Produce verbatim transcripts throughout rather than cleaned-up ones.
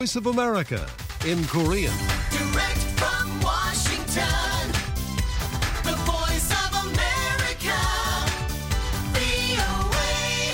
Voice of America in Korean. Direct from Washington, the voice of America, 브이오에이.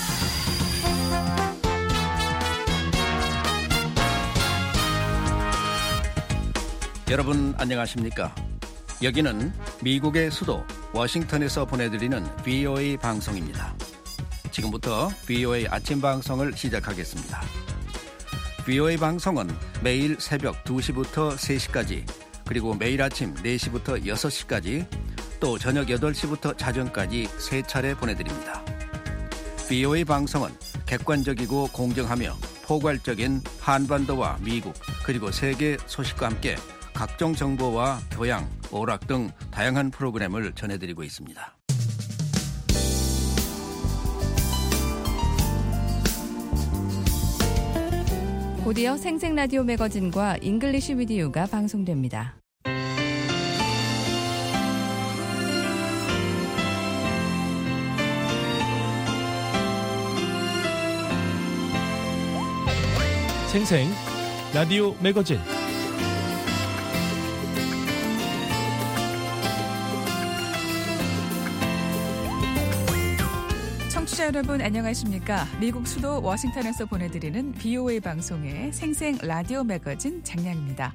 여러분 안녕하십니까? 여기는 미국의 수도 워싱턴에서 보내드리는 브이오에이 방송입니다. 지금부터 브이오에이 아침 방송을 시작하겠습니다. 브이오에이 방송은 매일 새벽 두 시부터 세 시까지, 그리고 매일 아침 네 시부터 여섯 시까지, 또 저녁 여덟 시부터 자정까지 세 차례 보내드립니다. 브이오에이 방송은 객관적이고 공정하며 포괄적인 한반도와 미국 그리고 세계 소식과 함께 각종 정보와 교양, 오락 등 다양한 프로그램을 전해드리고 있습니다. 곧이어 생생라디오 매거진과 잉글리시 위디오가 방송됩니다. 생생 라디오 매거진 청취자 여러분 안녕하십니까? 미국 수도 워싱턴에서 보내드리는 브이오에이 방송의 생생 라디오 매거진 장량입니다.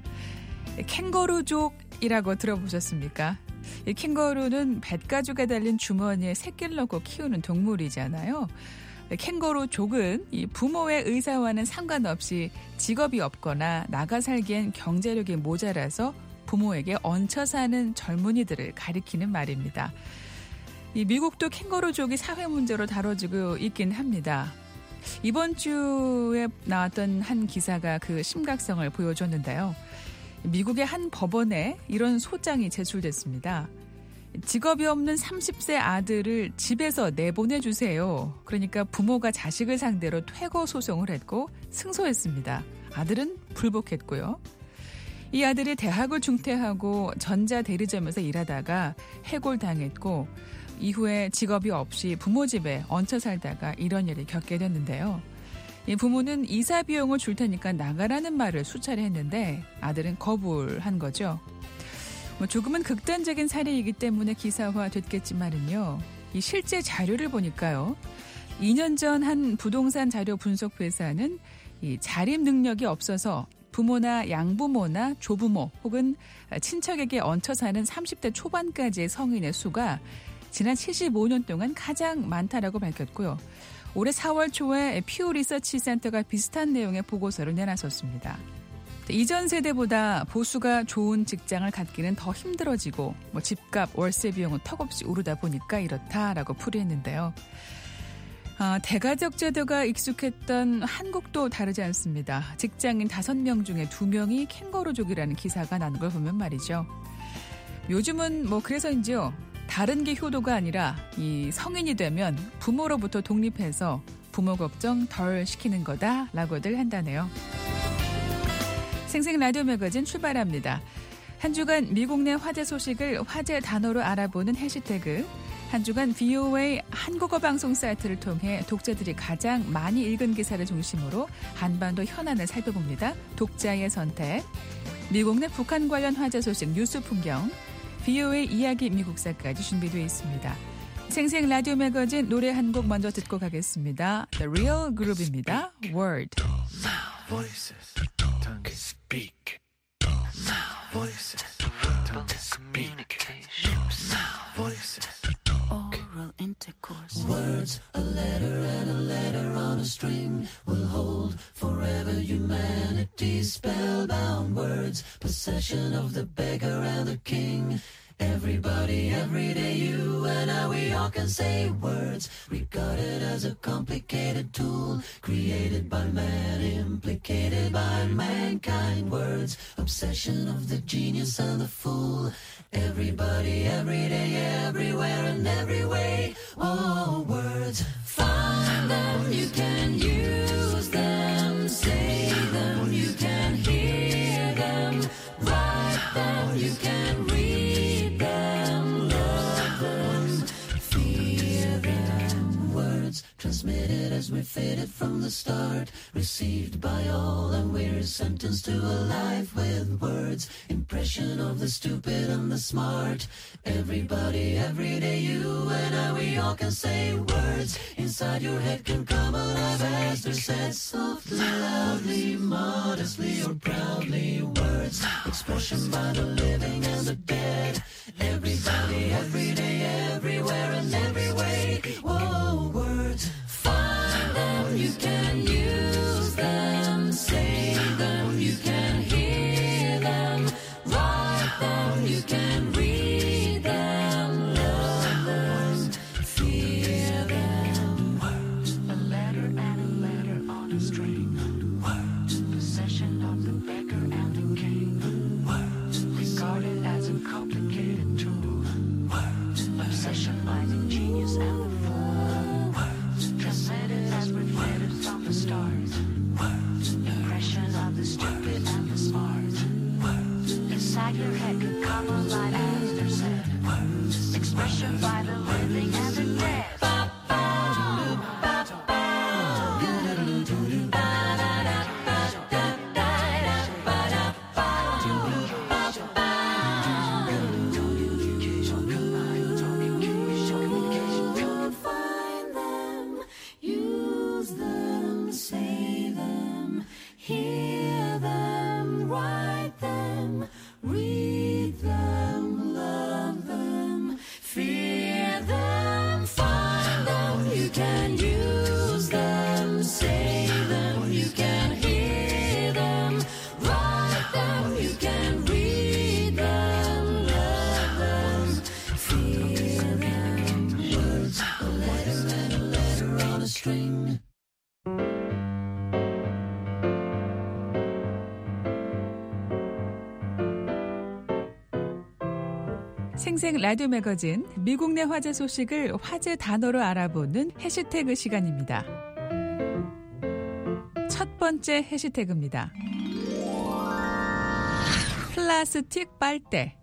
캥거루족이라고 들어보셨습니까? 이 캥거루는 뱃가죽에 달린 주머니에 새끼를 넣고 키우는 동물이잖아요. 캥거루족은 이 부모의 의사와는 상관없이 직업이 없거나 나가 살기엔 경제력이 모자라서 부모에게 얹혀 사는 젊은이들을 가리키는 말입니다. 이 미국도 캥거루족이 사회 문제로 다뤄지고 있긴 합니다. 이번 주에 나왔던 한 기사가 그 심각성을 보여줬는데요. 미국의 한 법원에 이런 소장이 제출됐습니다. 직업이 없는 서른 세 아들을 집에서 내보내주세요. 그러니까 부모가 자식을 상대로 퇴거 소송을 했고 승소했습니다. 아들은 불복했고요. 이 아들이 대학을 중퇴하고 전자대리점에서 일하다가 해골당했고 이후에 직업이 없이 부모 집에 얹혀 살다가 이런 일을 겪게 됐는데요. 이 부모는 이사 비용을 줄 테니까 나가라는 말을 수차례 했는데 아들은 거부를 한 거죠. 뭐 조금은 극단적인 사례이기 때문에 기사화됐겠지만은요. 이 실제 자료를 보니까요. 이 년 전 한 부동산 자료 분석 회사는 이 자립 능력이 없어서 부모나 양부모나 조부모 혹은 친척에게 얹혀 사는 삼십 대 초반까지의 성인의 수가 지난 칠십오 년 동안 가장 많다라고 밝혔고요. 올해 사월 초에 퓨 리서치 센터가 비슷한 내용의 보고서를 내놨었습니다. 이전 세대보다 보수가 좋은 직장을 갖기는 더 힘들어지고 뭐 집값, 월세 비용은 턱없이 오르다 보니까 이렇다라고 풀이했는데요. 아, 대가족 제도가 익숙했던 한국도 다르지 않습니다. 직장인 다섯 명 중에 두 명이 캥거루족이라는 기사가 나는 걸 보면 말이죠. 요즘은 뭐 그래서인지요. 다른 게 효도가 아니라 이 성인이 되면 부모로부터 독립해서 부모 걱정 덜 시키는 거다라고들 한다네요. 생생 라디오 매거진 출발합니다. 한 주간 미국 내 화제 소식을 화제 단어로 알아보는 해시태그, 한 주간 브이오에이 한국어 방송 사이트를 통해 독자들이 가장 많이 읽은 기사를 중심으로 한반도 현안을 살펴봅니다. 독자의 선택, 미국 내 북한 관련 화제 소식 뉴스 풍경, 브이오에이 이야기 미국사까지 준비되어 있습니다. 생생 라디오 매거진 노래 한 곡 먼저 듣고 가겠습니다. The Real Group입니다. Word. Voices, tongue speak. Voices, tongue speak. Voices, oral intercourse. Words, a letter and a letter on a string will hold forever humanity's spellbound words. Possession of the beggar and the king. Everybody, every day, you and I, we all can say words, regarded as a complicated tool, created by man, implicated by mankind. Words, obsession of the genius and the fool. Everybody, every day, everywhere and every way. Oh, words, find them, you can use them, say them, you can hear them, write them, you can read them, love them, fear them. Words transmitted as we fit it from the start, received by all, and we're sentenced to a life with words, impression of the stupid and the smart. Everybody, every day, you and I, we all can say words. Inside your head can come alive as they're said softly, loudly, modestly, or proudly. Words, expression by the living and the dead. Everybody, every day, everywhere and every way. Whoa, words, find them, you can use them, say them, you can hear them, write them, you can read them, love them, fear them. Words, a letter and a letter on a string. Words, possession of the beggar and the king. Words, regarded as a complicated tool. Words, obsession by the genius and the fool. Words, transmitted as reflected from the stars. Words, impression of the stupid and the smart. Words, inside your head could come alive as they're said. Words, expression by the living and the dead. Hear them, write them, read them, love them, fear them, find them, you can use them, say them, you can hear them, write them, you can read them, love them, fear them. Words, a letter and a letter on a string. 생생 라디오 매거진, 미국 내 화제 소식을 화제 단어로 알아보는 해시태그 시간입니다. 첫 번째 해시태그입니다. 플라스틱 빨대.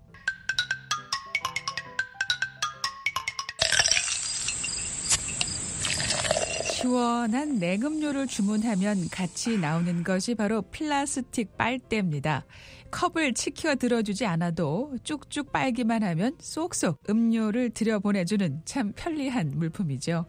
시원한 냉음료를 주문하면 같이 나오는 것이 바로 플라스틱 빨대입니다. 컵을 치켜 들어주지 않아도 쭉쭉 빨기만 하면 쏙쏙 음료를 들여보내주는 참 편리한 물품이죠.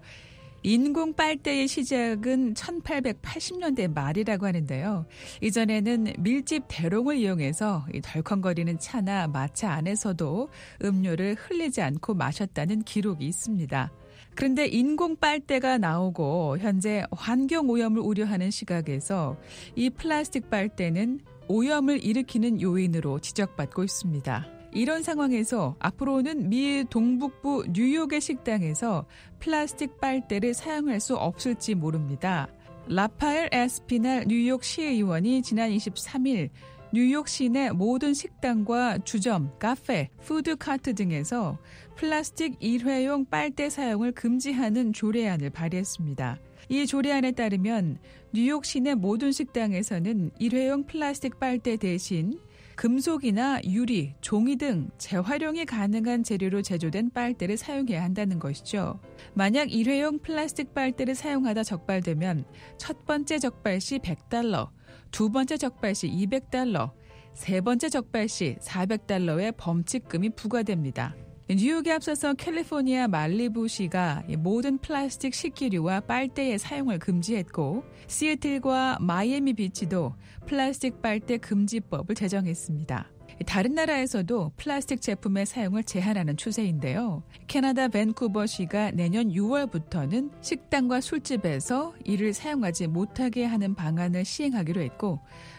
인공 빨대의 시작은 천팔백팔십 년대 말이라고 하는데요. 이전에는 밀집 대롱을 이용해서 덜컹거리는 차나 마차 안에서도 음료를 흘리지 않고 마셨다는 기록이 있습니다. 그런데 인공 빨대가 나오고 현재 환경오염을 우려하는 시각에서 이 플라스틱 빨대는 오염을 일으키는 요인으로 지적받고 있습니다. 이런 상황에서 앞으로는 미 동북부 뉴욕의 식당에서 플라스틱 빨대를 사용할 수 없을지 모릅니다. 라파엘 에스피날 뉴욕 시의원이 지난 이십삼 일 뉴욕 시내 모든 식당과 주점, 카페, 푸드카트 등에서 플라스틱 일회용 빨대 사용을 금지하는 조례안을 발의했습니다. 이 조례안에 따르면 뉴욕 시내 모든 식당에서는 일회용 플라스틱 빨대 대신 금속이나 유리, 종이 등 재활용이 가능한 재료로 제조된 빨대를 사용해야 한다는 것이죠. 만약 일회용 플라스틱 빨대를 사용하다 적발되면 첫 번째 적발 시 백 달러, 두 번째 적발 시 이백 달러, 세 번째 적발 시 사백 달러의 범칙금이 부과됩니다. 뉴욕에 앞서서 캘리포니아 말리부시가 모든 플라스틱 식기류와 빨대의 사용을 금지했고 시애틀과 마이애미 비치도 플라스틱 빨대 금지법을 제정했습니다. 다른 나라에서도 플라스틱 제품의 사용을 제한하는 추세인데요. 캐나다 밴쿠버시가 내년 유월부터는 식당과 술집에서 이를 사용하지 못하게 하는 방안을 시행하기로 했고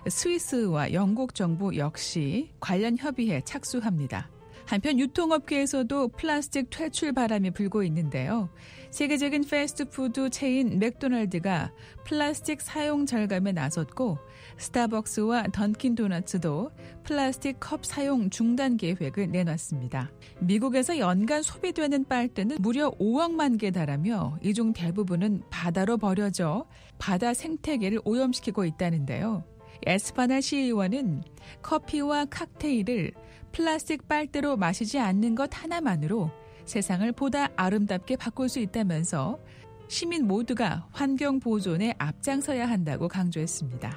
스위스와 영국 정부 역시 관련 협의에 착수합니다. 한편 유통업계에서도 플라스틱 퇴출 바람이 불고 있는데요. 세계적인 패스트푸드 체인 맥도날드가 플라스틱 사용 절감에 나섰고 스타벅스와 던킨도너츠도 플라스틱 컵 사용 중단 계획을 내놨습니다. 미국에서 연간 소비되는 빨대는 무려 오억만 개 달하며 이 중 대부분은 바다로 버려져 바다 생태계를 오염시키고 있다는데요. 에스파날 시의원은 커피와 칵테일을 플라스틱 빨대로 마시지 않는 것 하나만으로 세상을 보다 아름답게 바꿀 수 있다면서 시민 모두가 환경 보존에 앞장서야 한다고 강조했습니다.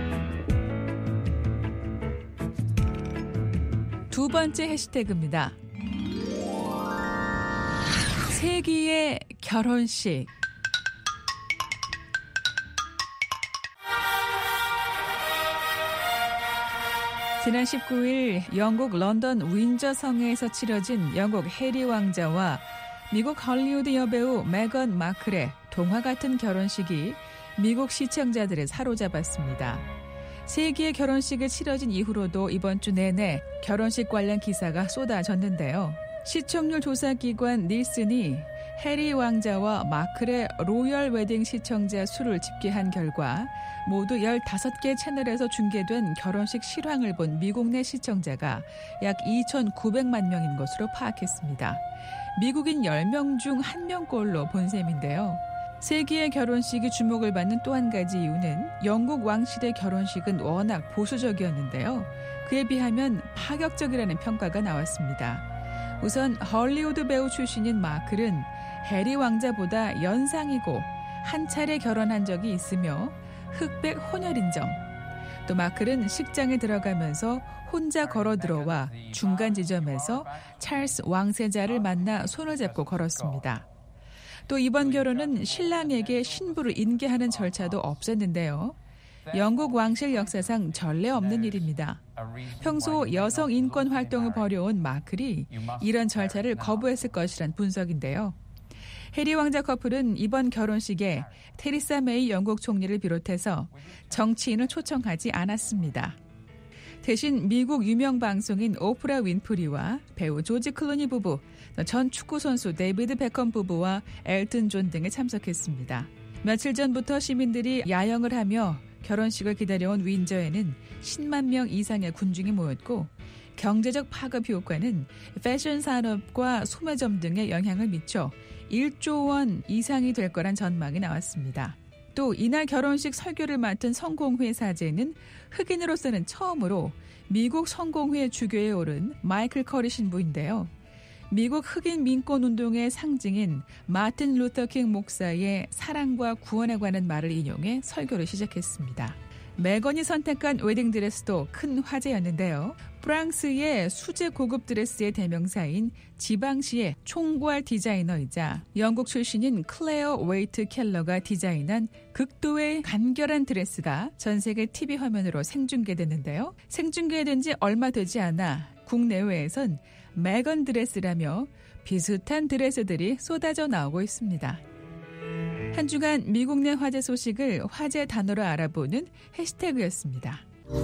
두 번째 해시태그입니다. 세기의 결혼식. 지난 십구 일 영국 런던 윈저 성에서 치러진 영국 해리 왕자와 미국 헐리우드 여배우 메건 마클의 동화 같은 결혼식이 미국 시청자들을 사로잡았습니다. 세기의 결혼식을 치러진 이후로도 이번 주 내내 결혼식 관련 기사가 쏟아졌는데요. 시청률 조사기관 닐슨이 해리 왕자와 마클의 로열 웨딩 시청자 수를 집계한 결과 모두 열다섯 개 채널에서 중계된 결혼식 실황을 본 미국 내 시청자가 약 이천구백만 명인 것으로 파악했습니다. 미국인 열 명 중 한 명꼴로 본 셈인데요. 세기의 결혼식이 주목을 받는 또 한 가지 이유는 영국 왕실의 결혼식은 워낙 보수적이었는데요. 그에 비하면 파격적이라는 평가가 나왔습니다. 우선 헐리우드 배우 출신인 마클은 해리 왕자보다 연상이고 한 차례 결혼한 적이 있으며 흑백 혼혈인정. 또 마클은 식장에 들어가면서 혼자 걸어 들어와 중간 지점에서 찰스 왕세자를 만나 손을 잡고 걸었습니다. 또 이번 결혼은 신랑에게 신부를 인계하는 절차도 없었는데요. 영국 왕실 역사상 전례 없는 일입니다. 평소 여성 인권 활동을 벌여온 마클이 이런 절차를 거부했을 것이란 분석인데요. 해리 왕자 커플은 이번 결혼식에 테리사 메이 영국 총리를 비롯해서 정치인을 초청하지 않았습니다. 대신 미국 유명 방송인 오프라 윈프리와 배우 조지 클루니 부부, 전 축구선수 데이비드 베컴 부부와 엘튼 존 등이 참석했습니다. 며칠 전부터 시민들이 야영을 하며 결혼식을 기다려온 윈저에는 십만 명 이상의 군중이 모였고 경제적 파급 효과는 패션 산업과 소매점 등에 영향을 미쳐 일조 원 이상이 될 거란 전망이 나왔습니다. 또 이날 결혼식 설교를 맡은 성공회 사제는 흑인으로서는 처음으로 미국 성공회 주교에 오른 마이클 커리 신부인데요. 미국 흑인 민권운동의 상징인 마틴 루터킹 목사의 사랑과 구원에 관한 말을 인용해 설교를 시작했습니다. 메건이 선택한 웨딩드레스도 큰 화제였는데요. 프랑스의 수제 고급 드레스의 대명사인 지방시의 총괄 디자이너이자 영국 출신인 클레어 웨이트 켈러가 디자인한 극도의 간결한 드레스가 전 세계 티비 화면으로 생중계됐는데요. 생중계된 지 얼마 되지 않아 국내외에선 메건 드레스라며 비슷한 드레스들이 쏟아져 나오고 있습니다. 한 주간 미국 내 화제 소식을 화제 단어로 알아보는 해시태그였습니다.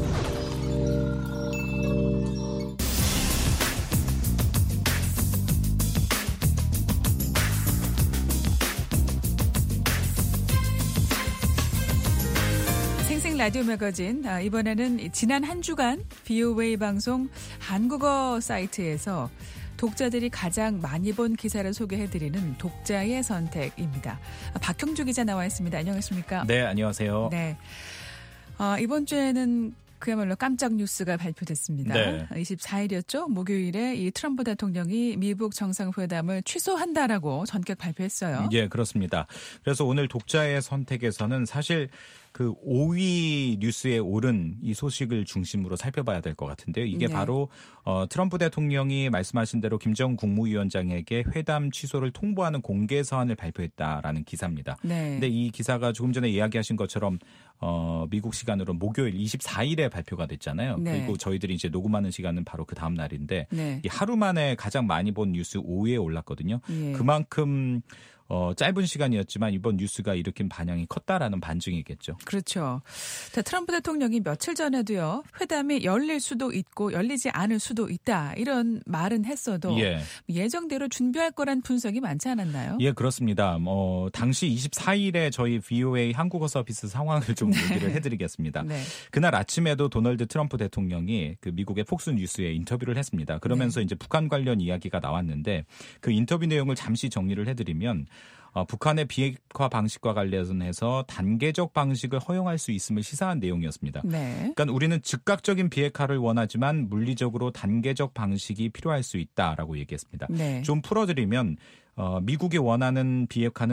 생생 라디오 매거진, 아, 이번에는 지난 한 주간 비오웨이 방송 한국어 사이트에서 독자들이 가장 많이 본 기사를 소개해드리는 독자의 선택입니다. 박형주 기자 나와 있습니다. 안녕하십니까? 네, 안녕하세요. 네, 어, 이번 주에는 그야말로 깜짝 뉴스가 발표됐습니다. 네. 이십사 일이었죠. 목요일에 이 트럼프 대통령이 미국 정상회담을 취소한다라고 전격 발표했어요. 예, 그렇습니다. 그래서 오늘 독자의 선택에서는 사실 그 오 위 뉴스에 오른 이 소식을 중심으로 살펴봐야 될 것 같은데요. 이게 네. 바로 어, 트럼프 대통령이 말씀하신 대로 김정은 국무위원장에게 회담 취소를 통보하는 공개 서한을 발표했다라는 기사입니다. 네. 근데 이 기사가 조금 전에 이야기하신 것처럼 어, 미국 시간으로 목요일 이십사 일에 발표가 됐잖아요. 네. 그리고 저희들이 이제 녹음하는 시간은 바로 그 다음 날인데 네. 이 하루 만에 가장 많이 본 뉴스 오 위에 올랐거든요. 예. 그만큼 어, 짧은 시간이었지만 이번 뉴스가 일으킨 반향이 컸다라는 반증이겠죠. 그렇죠. 트럼프 대통령이 며칠 전에도요. 회담이 열릴 수도 있고 열리지 않을 수도 있다. 이런 말은 했어도 예. 예정대로 준비할 거란 분석이 많지 않았나요? 예, 그렇습니다. 뭐 당시 이십사 일에 저희 브이오에이 한국어 서비스 상황을 좀 얘기를 해드리겠습니다. 네. 그날 아침에도 도널드 트럼프 대통령이 그 미국의 폭스 뉴스에 인터뷰를 했습니다. 그러면서 네. 이제 북한 관련 이야기가 나왔는데 그 인터뷰 내용을 잠시 정리를 해드리면 어, 북한의 비핵화 방식과 관련해서 단계적 방식을 허용할 수 있음을 시사한 내용이었습니다. 네. 그러니까 우리는 즉각적인 비핵화를 원하지만 물리적으로 단계적 방식이 필요할 수 있다라고 얘기했습니다. 네. 좀 풀어드리면 어, 미국이 원하는 비핵화는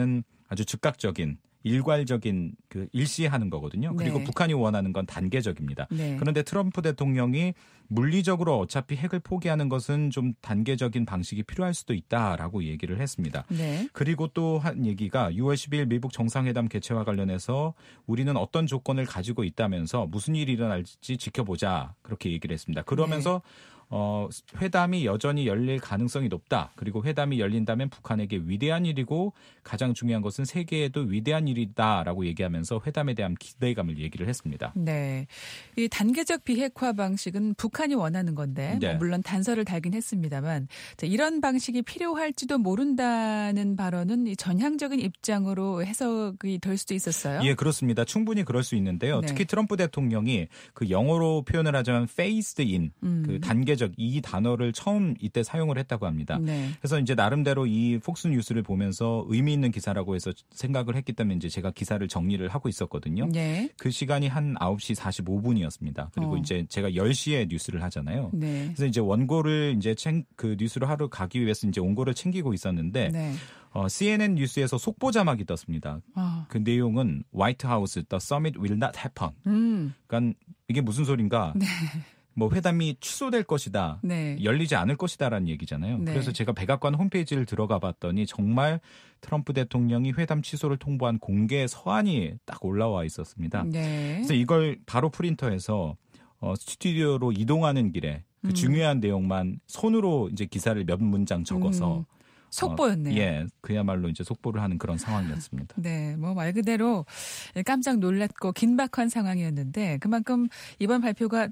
아주 즉각적인 일괄적인 그 일시하는 거거든요. 그리고 네. 북한이 원하는 건 단계적입니다. 네. 그런데 트럼프 대통령이 물리적으로 어차피 핵을 포기하는 것은 좀 단계적인 방식이 필요할 수도 있다라고 얘기를 했습니다. 네. 그리고 또 한 얘기가 유월 십이일 미국 정상회담 개최와 관련해서 우리는 어떤 조건을 가지고 있다면서 무슨 일이 일어날지 지켜보자 그렇게 얘기를 했습니다. 그러면서 네. 어, 회담이 여전히 열릴 가능성이 높다. 그리고 회담이 열린다면 북한에게 위대한 일이고 가장 중요한 것은 세계에도 위대한 일이다라고 얘기하면서 회담에 대한 기대감을 얘기를 했습니다. 네, 이 단계적 비핵화 방식은 북한이 원하는 건데 네. 뭐 물론 단서를 달긴 했습니다만 자, 이런 방식이 필요할지도 모른다는 발언은 이 전향적인 입장으로 해석이 될 수도 있었어요. 예, 그렇습니다. 충분히 그럴 수 있는데요. 네. 특히 트럼프 대통령이 그 영어로 표현을 하자면 phased in, 음. 그 단계적 이 단어를 처음 이때 사용을 했다고 합니다. 네. 그래서 이제 나름대로 이 폭스 뉴스를 보면서 의미 있는 기사라고 해서 생각을 했기 때문에 이제 제가 기사를 정리를 하고 있었거든요. 네. 그 시간이 한 아홉 시 사십오 분이었습니다. 그리고 어. 이제 제가 열 시에 뉴스를 하잖아요. 네. 그래서 이제 원고를 이제 챙, 그 뉴스를 하러 가기 위해서 이제 원고를 챙기고 있었는데 네. 어, 씨엔엔 뉴스에서 속보 자막이 떴습니다. 어. 그 내용은 White House, the summit will not happen. 음. 그러니까 이게 무슨 소린가? 네. 뭐 회담이 취소될 것이다. 네. 열리지 않을 것이다라는 얘기잖아요. 네. 그래서 제가 백악관 홈페이지를 들어가 봤더니 정말 트럼프 대통령이 회담 취소를 통보한 공개 서한이 딱 올라와 있었습니다. 네. 그래서 이걸 바로 프린터해서 어, 스튜디오로 이동하는 길에 그 음. 중요한 내용만 손으로 이제 기사를 몇 문장 적어서 음. 속보였네요. 어, 예, 그야말로 이제 속보를 하는 그런 상황이었습니다. 네, 뭐 말 그대로 깜짝 놀랐고 긴박한 상황이었는데 그만큼 이번 발표가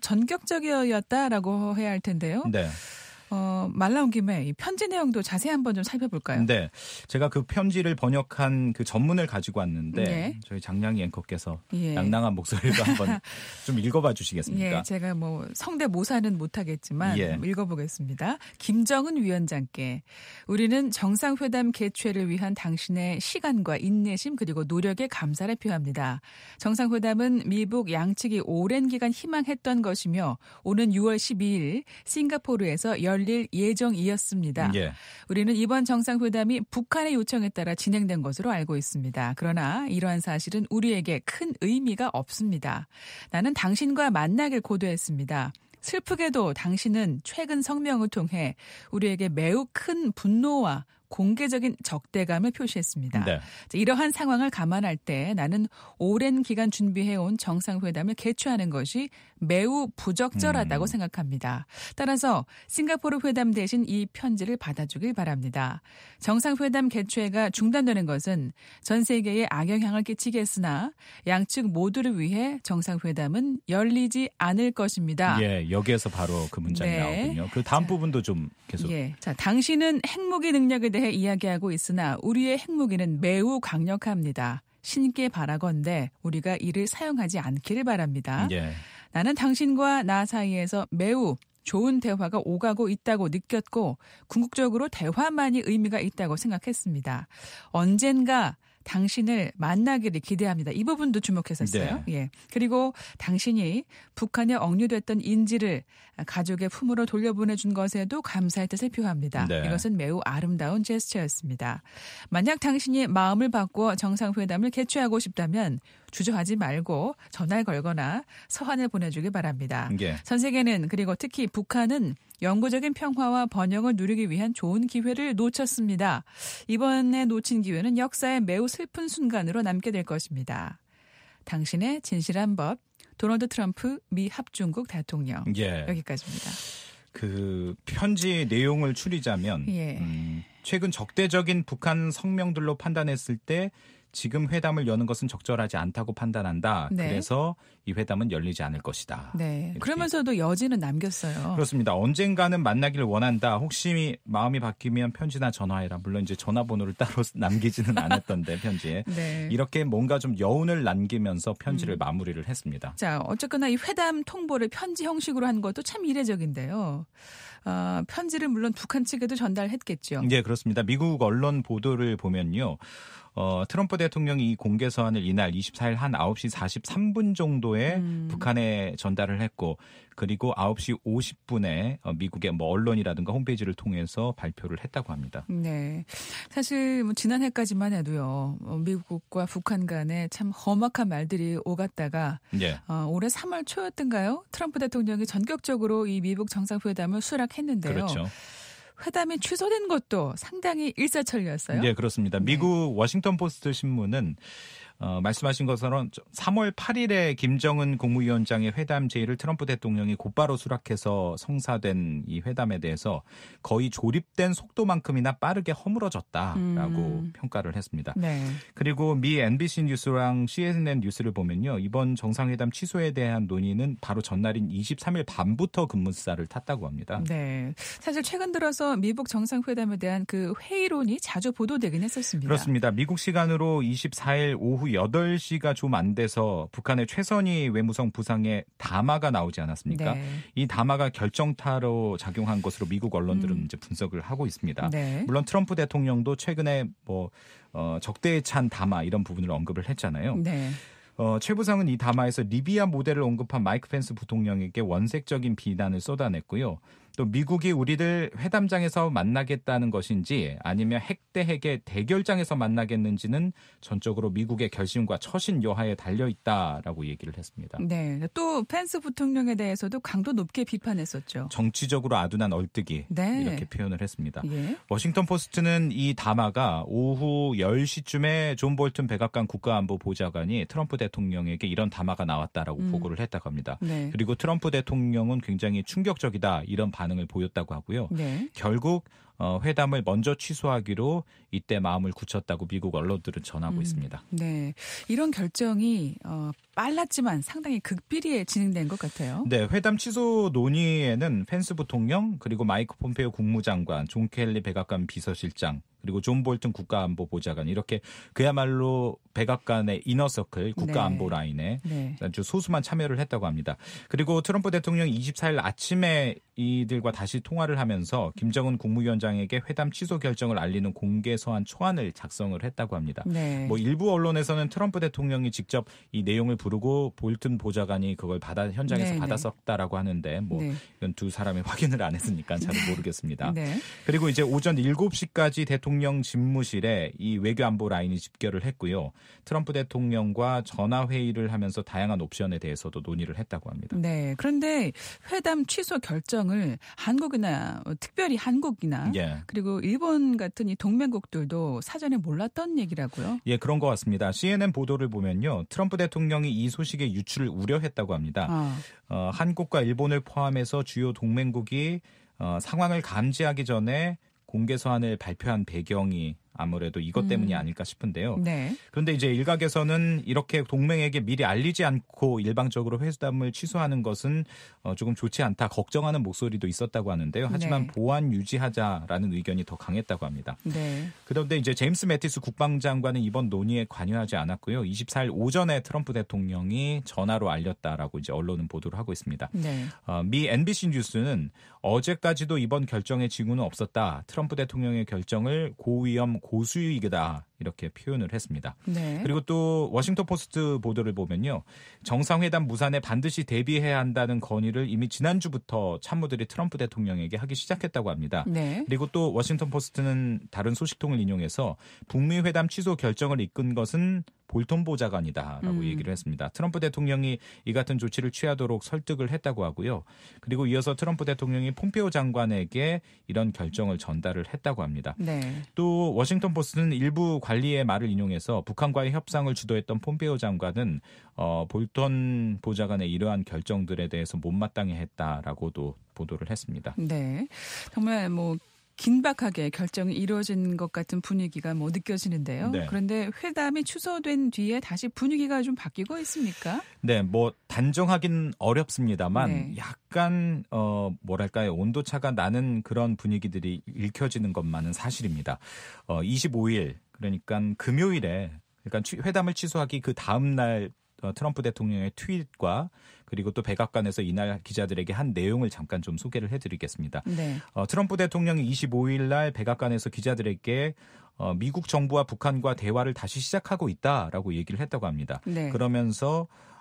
전격적이었다라고 해야 할 텐데요. 네. 어, 말 나온 김에 이 편지 내용도 자세히 한번 좀 살펴볼까요? 네. 제가 그 편지를 번역한 그 전문을 가지고 왔는데 네. 저희 장량이 앵커께서 예. 낭낭한 목소리로 한번 좀 읽어봐 주시겠습니까? 예, 제가 뭐 성대 모사는 못하겠지만 예. 읽어보겠습니다. 김정은 위원장께 우리는 정상회담 개최를 위한 당신의 시간과 인내심 그리고 노력에 감사를 표합니다. 정상회담은 미북 양측이 오랜 기간 희망했던 것이며 오는 유월 십이일 싱가포르에서 열릴 예정이었습니다. 예. 우리는 이번 정상회담이 북한의 요청에 따라 진행된 것으로 알고 있습니다. 그러나 이러한 사실은 우리에게 큰 의미가 없습니다. 나는 당신과 만나길 고대했습니다. 슬프게도 당신은 최근 성명을 통해 우리에게 매우 큰 분노와 공개적인 적대감을 표시했습니다. 네. 이러한 상황을 감안할 때 나는 오랜 기간 준비해온 정상회담을 개최하는 것이 매우 부적절하다고 음. 생각합니다. 따라서 싱가포르 회담 대신 이 편지를 받아주길 바랍니다. 정상회담 개최가 중단되는 것은 전 세계에 악영향을 끼치겠으나 양측 모두를 위해 정상회담은 열리지 않을 것입니다. 예, 여기에서 바로 그 문장이 네. 나오군요. 그 다음 자, 부분도 좀 계속. 예. 자, 당신은 핵무기 능력에 대해 이야기하고 있으나 우리의 핵무기는 매우 강력합니다. 신께 바라건대 우리가 이를 사용하지 않기를 바랍니다. 예. 나는 당신과 나 사이에서 매우 좋은 대화가 오가고 있다고 느꼈고 궁극적으로 대화만이 의미가 있다고 생각했습니다. 언젠가 당신을 만나기를 기대합니다. 이 부분도 주목했었어요. 네. 예. 그리고 당신이 북한에 억류됐던 인지를 가족의 품으로 돌려보내준 것에도 감사의 뜻을 표합니다. 네. 이것은 매우 아름다운 제스처였습니다. 만약 당신이 마음을 바꿔 정상회담을 개최하고 싶다면 주저하지 말고 전화를 걸거나 서한을 보내주길 바랍니다. 예. 전 세계는 그리고 특히 북한은 영구적인 평화와 번영을 누리기 위한 좋은 기회를 놓쳤습니다. 이번에 놓친 기회는 역사의 매우 슬픈 순간으로 남게 될 것입니다. 당신의 진실한 법, 도널드 트럼프 미 합중국 대통령. 예. 여기까지입니다. 그 편지 내용을 추리자면 예. 음, 최근 적대적인 북한 성명들로 판단했을 때 지금 회담을 여는 것은 적절하지 않다고 판단한다. 네. 그래서 이 회담은 열리지 않을 것이다. 네. 이렇게. 그러면서도 여지는 남겼어요. 그렇습니다. 언젠가는 만나기를 원한다. 혹시 마음이 바뀌면 편지나 전화해라. 물론 이제 전화번호를 따로 남기지는 않았던데 편지에. 네. 이렇게 뭔가 좀 여운을 남기면서 편지를 음. 마무리를 했습니다. 자, 어쨌거나 이 회담 통보를 편지 형식으로 한 것도 참 이례적인데요. 어, 편지를 물론 북한 측에도 전달했겠죠. 네, 그렇습니다. 미국 언론 보도를 보면요. 어, 트럼프 대통령이 이 공개 서한을 이날 이십사일 한 아홉 시 사십삼 분 정도에 후에 음. 북한에 전달을 했고 그리고 아홉 시 오십 분에 미국의 뭐 언론이라든가 홈페이지를 통해서 발표를 했다고 합니다. 네, 사실 뭐 지난해까지만 해도요, 미국과 북한 간에 참 험악한 말들이 오갔다가 네. 어, 올해 삼월 초였던가요? 트럼프 대통령이 전격적으로 이 미국 정상회담을 수락했는데요. 그렇죠. 회담이 취소된 것도 상당히 일사천리였어요. 네, 그렇습니다. 네. 미국 워싱턴 포스트 신문은 어, 말씀하신 것처럼 삼월 팔일에 김정은 국무위원장의 회담 제의를 트럼프 대통령이 곧바로 수락해서 성사된 이 회담에 대해서 거의 조립된 속도만큼이나 빠르게 허물어졌다라고 음. 평가를 했습니다. 네. 그리고 미 엠비씨 뉴스랑 씨엔엔 뉴스를 보면요. 이번 정상회담 취소에 대한 논의는 바로 전날인 이십삼일 밤부터 급무사를 탔다고 합니다. 네. 사실 최근 들어서 미국 정상회담에 대한 그 회의론이 자주 보도되긴 했었습니다. 그렇습니다. 미국 시간으로 이십사일 오후 여덟 시가 좀 안 돼서 북한의 최선희 외무성 부상에 담화가 나오지 않았습니까? 네. 이 담화가 결정타로 작용한 것으로 미국 언론들은 음. 이제 분석을 하고 있습니다. 네. 물론 트럼프 대통령도 최근에 뭐 어, 적대에 찬 담화 이런 부분을 언급을 했잖아요. 네. 어, 최 부상은 이 담화에서 리비아 모델을 언급한 마이크 펜스 부통령에게 원색적인 비난을 쏟아냈고요. 또 미국이 우리를 회담장에서 만나겠다는 것인지 아니면 핵 대 핵의 대결장에서 만나겠는지는 전적으로 미국의 결심과 처신 여하에 달려있다라고 얘기를 했습니다. 네. 또 펜스 부통령에 대해서도 강도 높게 비판했었죠. 정치적으로 아둔한 얼뜨기 네. 이렇게 표현을 했습니다. 예. 워싱턴 포스트는 이 담화가 오후 열 시쯤에 존 볼튼 백악관 국가안보 보좌관이 트럼프 대통령에게 이런 담화가 나왔다라고 음. 보고를 했다고 합니다. 네. 그리고 트럼프 대통령은 굉장히 충격적이다 이런 반응을 보였다고 하고요. 네. 결국 어, 회담을 먼저 취소하기로 이때 마음을 굳혔다고 미국 언론들은 전하고 음. 있습니다. 네. 이런 결정이 어, 빨랐지만 상당히 극비리에 진행된 것 같아요. 네, 회담 취소 논의에는 펜스 부통령 그리고 마이크 폼페이오 국무장관, 존 켈리 백악관 비서실장 그리고 존 볼튼 국가안보보좌관 이렇게 그야말로 백악관의 이너서클 국가안보 네. 라인에 네. 아주 소수만 참여를 했다고 합니다. 그리고 트럼프 대통령이 이십사일 아침에 이들과 다시 통화를 하면서 김정은 국무위원장에게 회담 취소 결정을 알리는 공개 서한 초안을 작성을 했다고 합니다. 네. 뭐 일부 언론에서는 트럼프 대통령이 직접 이 내용을 부르고 볼튼 보좌관이 그걸 받아 현장에서 네, 받았었다라고 하는데 뭐 네. 이건 두 사람이 확인을 안 했으니까 잘 모르겠습니다. 네. 그리고 이제 오전 일곱 시까지 대통령 집무실에 이 외교안보 라인이 집결을 했고요. 트럼프 대통령과 전화 회의를 하면서 다양한 옵션에 대해서도 논의를 했다고 합니다. 네. 그런데 회담 취소 결정을 한국이나 특별히 한국이나 예. 그리고 일본 같은 이 동맹국들도 사전에 몰랐던 얘기라고요? 예, 그런 것 같습니다. 씨엔엔 보도를 보면요. 트럼프 대통령이 이 소식의 유출을 우려했다고 합니다. 아. 어, 한국과 일본을 포함해서 주요 동맹국이 어, 상황을 감지하기 전에 공개 서한을 발표한 배경이 아무래도 이것 때문이 음. 아닐까 싶은데요. 네. 그런데 이제 일각에서는 이렇게 동맹에게 미리 알리지 않고 일방적으로 회담을 취소하는 것은 어, 조금 좋지 않다, 걱정하는 목소리도 있었다고 하는데요. 하지만 네. 보안 유지하자라는 의견이 더 강했다고 합니다. 네. 그런데 이제 제임스 매티스 국방장관은 이번 논의에 관여하지 않았고요. 이십사일 오전에 트럼프 대통령이 전화로 알렸다라고 이제 언론은 보도를 하고 있습니다. 네. 어, 미 엔비씨 뉴스는 어제까지도 이번 결정의 징후는 없었다. 트럼프 대통령의 결정을 고위험 고수익이다. 이렇게 표현을 했습니다. 네. 그리고 또 워싱턴 포스트 보도를 보면요. 정상회담 무산에 반드시 대비해야 한다는 건의를 이미 지난주부터 참모들이 트럼프 대통령에게 하기 시작했다고 합니다. 네. 그리고 또 워싱턴 포스트는 다른 소식통을 인용해서 북미 회담 취소 결정을 이끈 것은 볼턴 보좌관이다라고 음. 얘기를 했습니다. 트럼프 대통령이 이 같은 조치를 취하도록 설득을 했다고 하고요. 그리고 이어서 트럼프 대통령이 폼페이오 장관에게 이런 결정을 전달을 했다고 합니다. 네. 또 워싱턴 포스트는 일부 관리의 말을 인용해서 북한과의 협상을 주도했던 폼페이오 장관은 어, 볼턴 보좌관의 이러한 결정들에 대해서 못마땅해 했다라고도 보도를 했습니다. 네. 정말 뭐 긴박하게 결정이 이루어진 것 같은 분위기가 뭐 느껴지는데요. 네. 그런데 회담이 취소된 뒤에 다시 분위기가 좀 바뀌고 있습니까? 네, 뭐 단정하긴 어렵습니다만 네. 약간 어 뭐랄까요, 온도차가 나는 그런 분위기들이 읽혀지는 것만은 사실입니다. 어 이십오일 그러니까 금요일에 그러니까 회담을 취소하기 그 다음 날 어, 트럼프 대통령의 트윗과 그리고 또 백악관에서 이날 기자들에게 한 내용을 잠깐 좀 소개를 해드리겠습니다. 네. 어, 트럼프 대통령이 이십오일 날 백악관에서 기자들에게 어, 미국 정부와 북한과 대화를 다시 시작하고 있다라고 얘기를 했다고 합니다. 네. 그러면서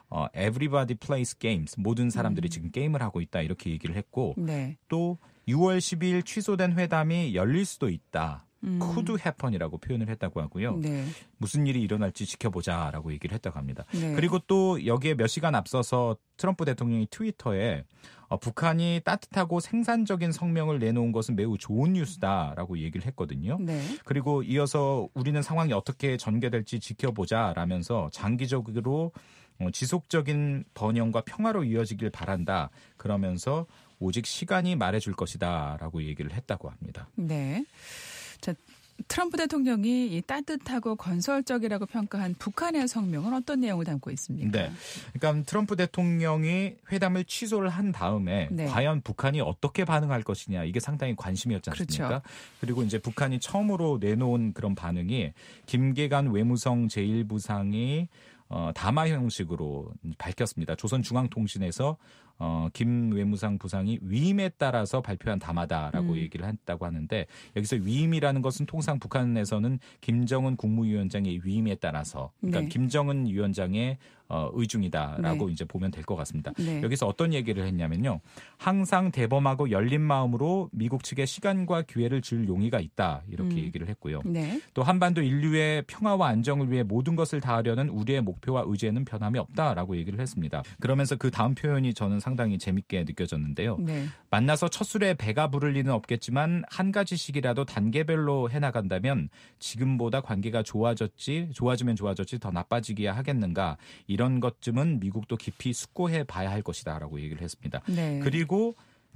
어, everybody plays games. 모든 사람들이 음. 지금 게임을 하고 있다. 이렇게 얘기를 했고 네. 또 유월 십이일 취소된 회담이 열릴 수도 있다. 음. could happen이라고 표현을 했다고 하고요. 네. 무슨 일이 일어날지 지켜보자라고 얘기를 했다고 합니다. 네. 그리고 또 여기에 몇 시간 앞서서 트럼프 대통령이 트위터에 어, 북한이 따뜻하고 생산적인 성명을 내놓은 것은 매우 좋은 뉴스다라고 얘기를 했거든요. 네. 그리고 이어서 우리는 상황이 어떻게 전개될지 지켜보자라면서 장기적으로 어, 지속적인 번영과 평화로 이어지길 바란다. 그러면서 오직 시간이 말해줄 것이다라고 얘기를 했다고 합니다. 네. 자, 트럼프 대통령이 이 따뜻하고 건설적이라고 평가한 북한의 성명은 어떤 내용을 담고 있습니까? 네. 그러니까 트럼프 대통령이 회담을 취소를 한 다음에 네. 과연 북한이 어떻게 반응할 것이냐 이게 상당히 관심이었지 않습니까? 그렇죠. 그리고 이제 북한이 처음으로 내놓은 그런 반응이 김계관 외무성 제일 부상이 어, 담화 형식으로 밝혔습니다. 조선중앙통신에서 어, 김 외무상 부상이 위임에 따라서 발표한 담화다라고 음. 얘기를 했다고 하는데 여기서 위임이라는 것은 통상 북한에서는 김정은 국무위원장의 위임에 따라서 그러니까 네. 김정은 위원장의 어, 의중이다라고 네. 이제 보면 될 것 같습니다. 네. 여기서 어떤 얘기를 했냐면요. 항상 대범하고 열린 마음으로 미국 측에 시간과 기회를 줄 용의가 있다. 이렇게 음. 얘기를 했고요. 네. 또 한반도 인류의 평화와 안정을 위해 모든 것을 다하려는 우리의 목표와 의지에는 변함이 없다라고 얘기를 했습니다. 그러면서 그 다음 표현이 저는 상당히 재밌게 느껴졌는데요. 네. 만나서 첫 술에 배가 부를 리는 없겠지만 한 가지씩이라도 단계별로 해나간다면 지금보다 관계가 좋아졌지 좋아지면 좋아졌지 더 나빠지기야 하겠는가. 이런 것쯤은 미국도 깊이 숙고해 봐야 할 것이다라고 얘기를 했습니다. 네. 그리고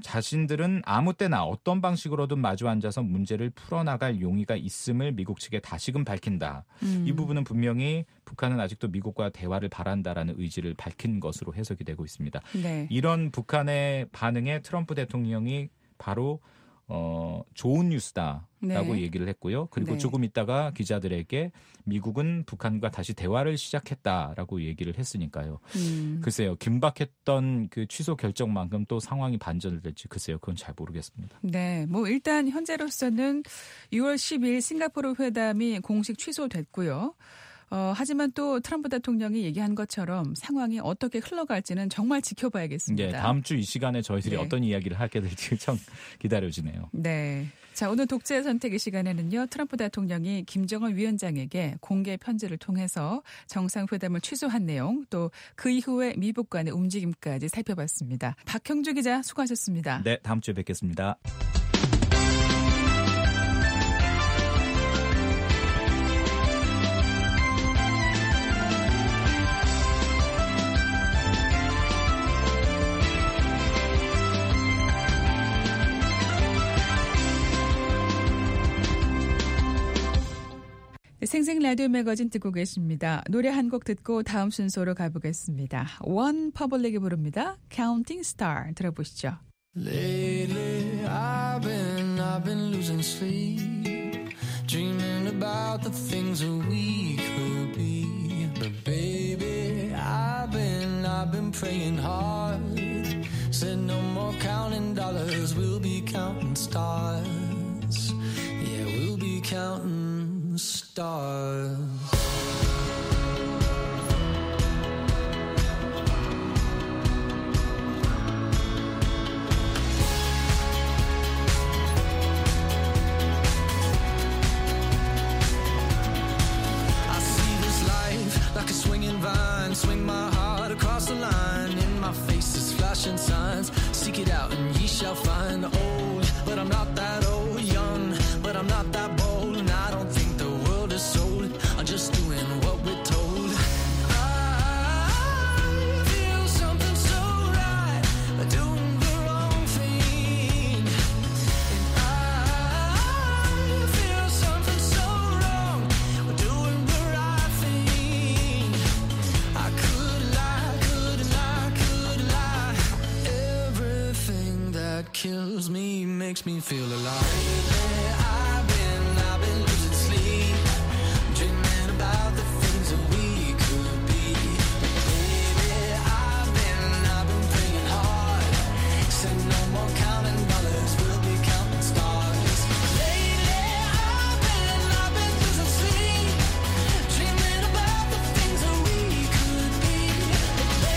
자신들은 아무 때나 어떤 방식으로든 마주 앉아서 문제를 풀어나갈 용의가 있음을 미국 측에 다시금 밝힌다. 음. 이 부분은 분명히 북한은 아직도 미국과 대화를 바란다라는 의지를 밝힌 것으로 해석이 되고 있습니다. 네. 이런 북한의 반응에 트럼프 대통령이 바로 어, 좋은 뉴스다라고 네. 얘기를 했고요. 그리고 네. 조금 있다가 기자들에게 미국은 북한과 다시 대화를 시작했다라고 얘기를 했으니까요. 음. 글쎄요. 긴박했던 그 취소 결정만큼 또 상황이 반전을 될지 글쎄요. 그건 잘 모르겠습니다. 네, 뭐 일단 현재로서는 유월 십일 싱가포르 회담이 공식 취소됐고요. 어, 하지만 또 트럼프 대통령이 얘기한 것처럼 상황이 어떻게 흘러갈지는 정말 지켜봐야겠습니다. 네, 다음 주 이 시간에 저희들이 네. 어떤 이야기를 하게 될지 참 기다려지네요. 네. 자, 오늘 독재 선택의 시간에는요, 트럼프 대통령이 김정은 위원장에게 공개 편지를 통해서 정상회담을 취소한 내용, 또 그 이후에 미국 간의 움직임까지 살펴봤습니다. 박형주 기자 수고하셨습니다. 네, 다음 주에 뵙겠습니다. 생생 라디오 매거진 듣고 계십니다. 노래 한 곡 듣고 다음 순서로 가보겠습니다. 원 퍼블릭이 부릅니다. Counting Star 들어보시죠. Lately, I've been, I've been losing sleep, dreaming about the things that we could be. But baby, I've been, I've been praying hard. Said no more counting dollars, we'll be counting stars. Yeah, we'll be counting stars. Like a swinging vine, swing my heart across the line. In my face is flashing signs. Seek it out and ye shall find. Old, but I'm not that old. Young, but I'm not that bold. And I don't think the world is sold. I'm just doing what we're told. I feel something so right, doing the wrong thing. And I feel something so wrong, doing the right thing. I could lie, could lie, could lie. Everything that kills me makes me feel alive. I've been, I've been losing sleep, dreaming about the things that we could be. Baby, I've been, I've been praying hard. Said no more counting dollars, we'll be counting stars. Lately, I've been, I've been losing sleep, dreaming about the things that we could be.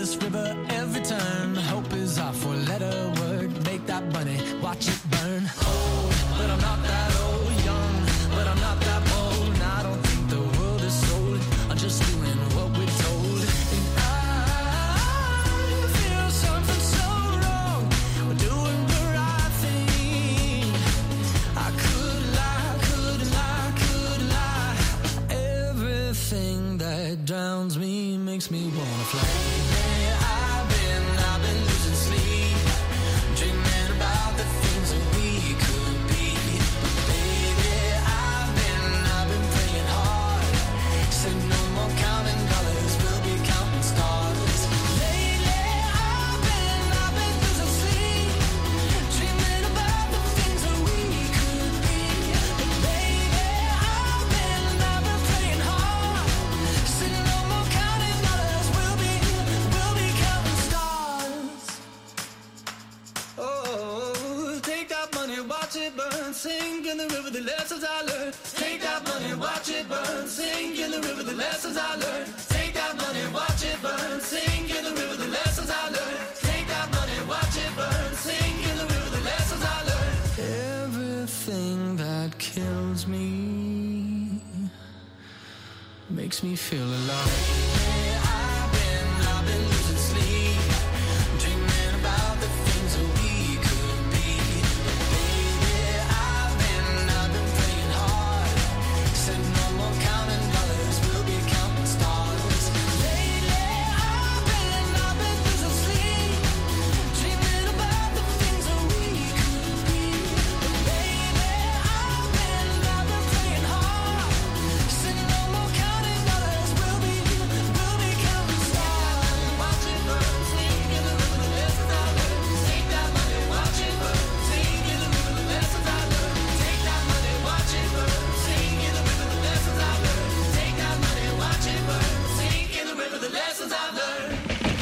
this river every turn. Hope is our four-letter word. Make that money, watch it burn. Old, but I'm not that old. Young, but I'm not that bold. And I don't think the world is sold. I'm just doing what we're told. And I feel something so wrong. We're doing the right thing. I could lie, could lie, could lie. Everything that drowns me makes me wanna fly. I've been, I've been losing sleep, dreaming about the things that we could be. Baby, I've been, I've been praying hard. Said no more counting dollars, we'll be counting stars. Lately, I've been, I've been losing sleep, dreaming about the things that we could be. But baby, I've been, I've been praying hard. Said no more counting dollars, we'll be, we'll be counting stars. Oh, take that money, watch it burn, sink in the river, the lessons I learned. Take that money, watch it burn, sink in the river, the lessons I learned. Take that money, watch it burn, sink in the river, the lessons I learned. Take that money, watch it burn, sink in the river, the lessons I learned. Everything that kills me makes me feel alive. I've been, I've been losing sleep, dreaming about the things that we could be. Baby, I've been, I've been praying hard. Said no more counting dollars, we'll be counting stars. Lately, I've been, I've been losing sleep, dreaming about the things that we could be. Baby, I've been, I've been praying hard. Said no more counting dollars, we'll be, we'll be counting stars. Watch it burn, sink in the river, the lessons I learned. Take that money, watch it burn, sink in the river, the lessons I learned. Take that money, watch it burn, sink in the river, the lessons I learned. Take that money, watch it burn, sink in the river, the lessons I learned.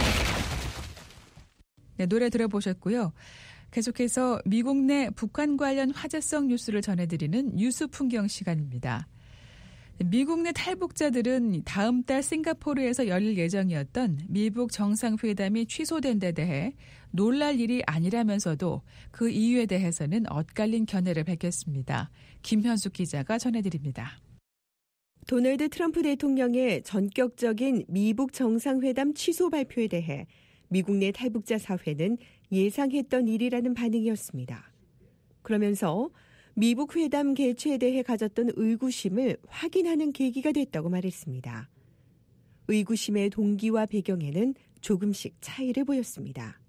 네, 노래 들어보셨고요. 계속해서 미국 내 북한 관련 화제성 뉴스를 전해드리는 뉴스 풍경 시간입니다. 미국 내 탈북자들은 다음 달 싱가포르에서 열릴 예정이었던 미북 정상회담이 취소된 데 대해 놀랄 일이 아니라면서도 그 이유에 대해서는 엇갈린 견해를 밝혔습니다. 김현숙 기자가 전해드립니다. 도널드 트럼프 대통령의 전격적인 미북 정상회담 취소 발표에 대해 미국 내 탈북자 사회는 예상했던 일이라는 반응이었습니다. 그러면서 미북 회담 개최에 대해 가졌던 의구심을 확인하는 계기가 됐다고 말했습니다. 의구심의 동기와 배경에는 조금씩 차이를 보였습니다.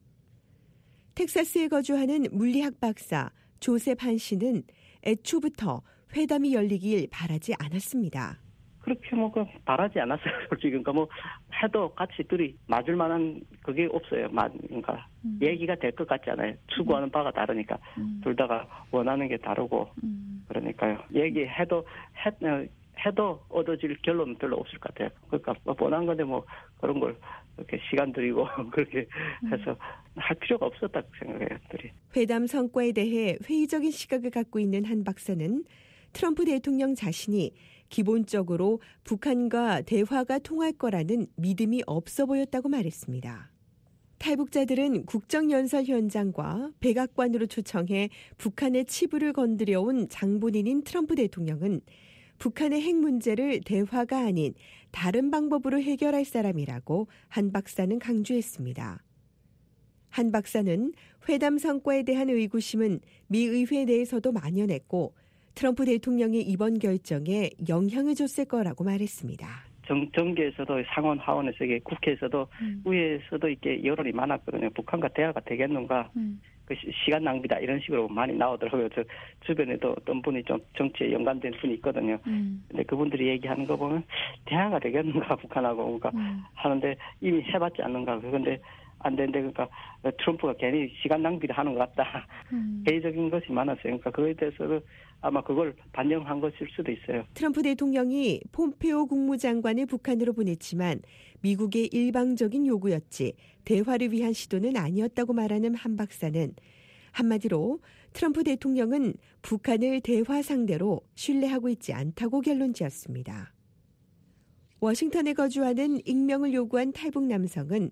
텍사스에 거주하는 물리학 박사 조셉 한 씨는 애초부터 회담이 열리길 바라지 않았습니다. 그렇게 뭐 그 바라지 않았어요. 솔직히 그러니까 뭐 해도 같이 둘이 맞을 만한 그게 없어요. 그러니까 음. 얘기가 될 것 같지 않아요. 추구하는 음. 바가 다르니까 음. 둘 다가 원하는 게 다르고 음. 그러니까요. 얘기해도 해, 해도 얻어질 결론은 별로 없을 것 같아요. 그러니까 원한 건데 뭐 그런 걸 이렇게 시간 들이고 그렇게 해서 할 필요가 없었다고 생각해요. 둘이. 회담 성과에 대해 회의적인 시각을 갖고 있는 한 박사는 트럼프 대통령 자신이 기본적으로 북한과 대화가 통할 거라는 믿음이 없어 보였다고 말했습니다. 탈북자들은 국정연설 현장과 백악관으로 초청해 북한의 치부를 건드려온 장본인인 트럼프 대통령은 북한의 핵 문제를 대화가 아닌 다른 방법으로 해결할 사람이라고 한 박사는 강조했습니다. 한 박사는 회담 성과에 대한 의구심은 미 의회 내에서도 만연했고 트럼프 대통령의 이번 결정에 영향을 줬을 거라고 말했습니다. 정, 정계에서도 상원 하원에서 국회에서도 음. 의회에서도 이렇게 여론이 많았거든요. 북한과 대화가 되겠는가? 음. 그 시간 낭비다 이런 식으로 많이 나오더라고요. 저 주변에도 어떤 분이 좀 정치에 연관된 분이 있거든요. 음. 근데 그분들이 얘기하는 거 보면 대화가 되겠는가 북한하고 그러니까 음. 하는데 이미 해봤지 않는가. 그런데 안 되는데 그러니까 트럼프가 괜히 시간 낭비를 하는 것 같다. 음. 회의적인 것이 많았어요. 그러니까 그거에 대해서는 아마 그걸 반영한 것일 수도 있어요. 트럼프 대통령이 폼페오 국무장관을 북한으로 보냈지만 미국의 일방적인 요구였지 대화를 위한 시도는 아니었다고 말하는 한 박사는 한마디로 트럼프 대통령은 북한을 대화 상대로 신뢰하고 있지 않다고 결론지었습니다. 워싱턴에 거주하는 익명을 요구한 탈북 남성은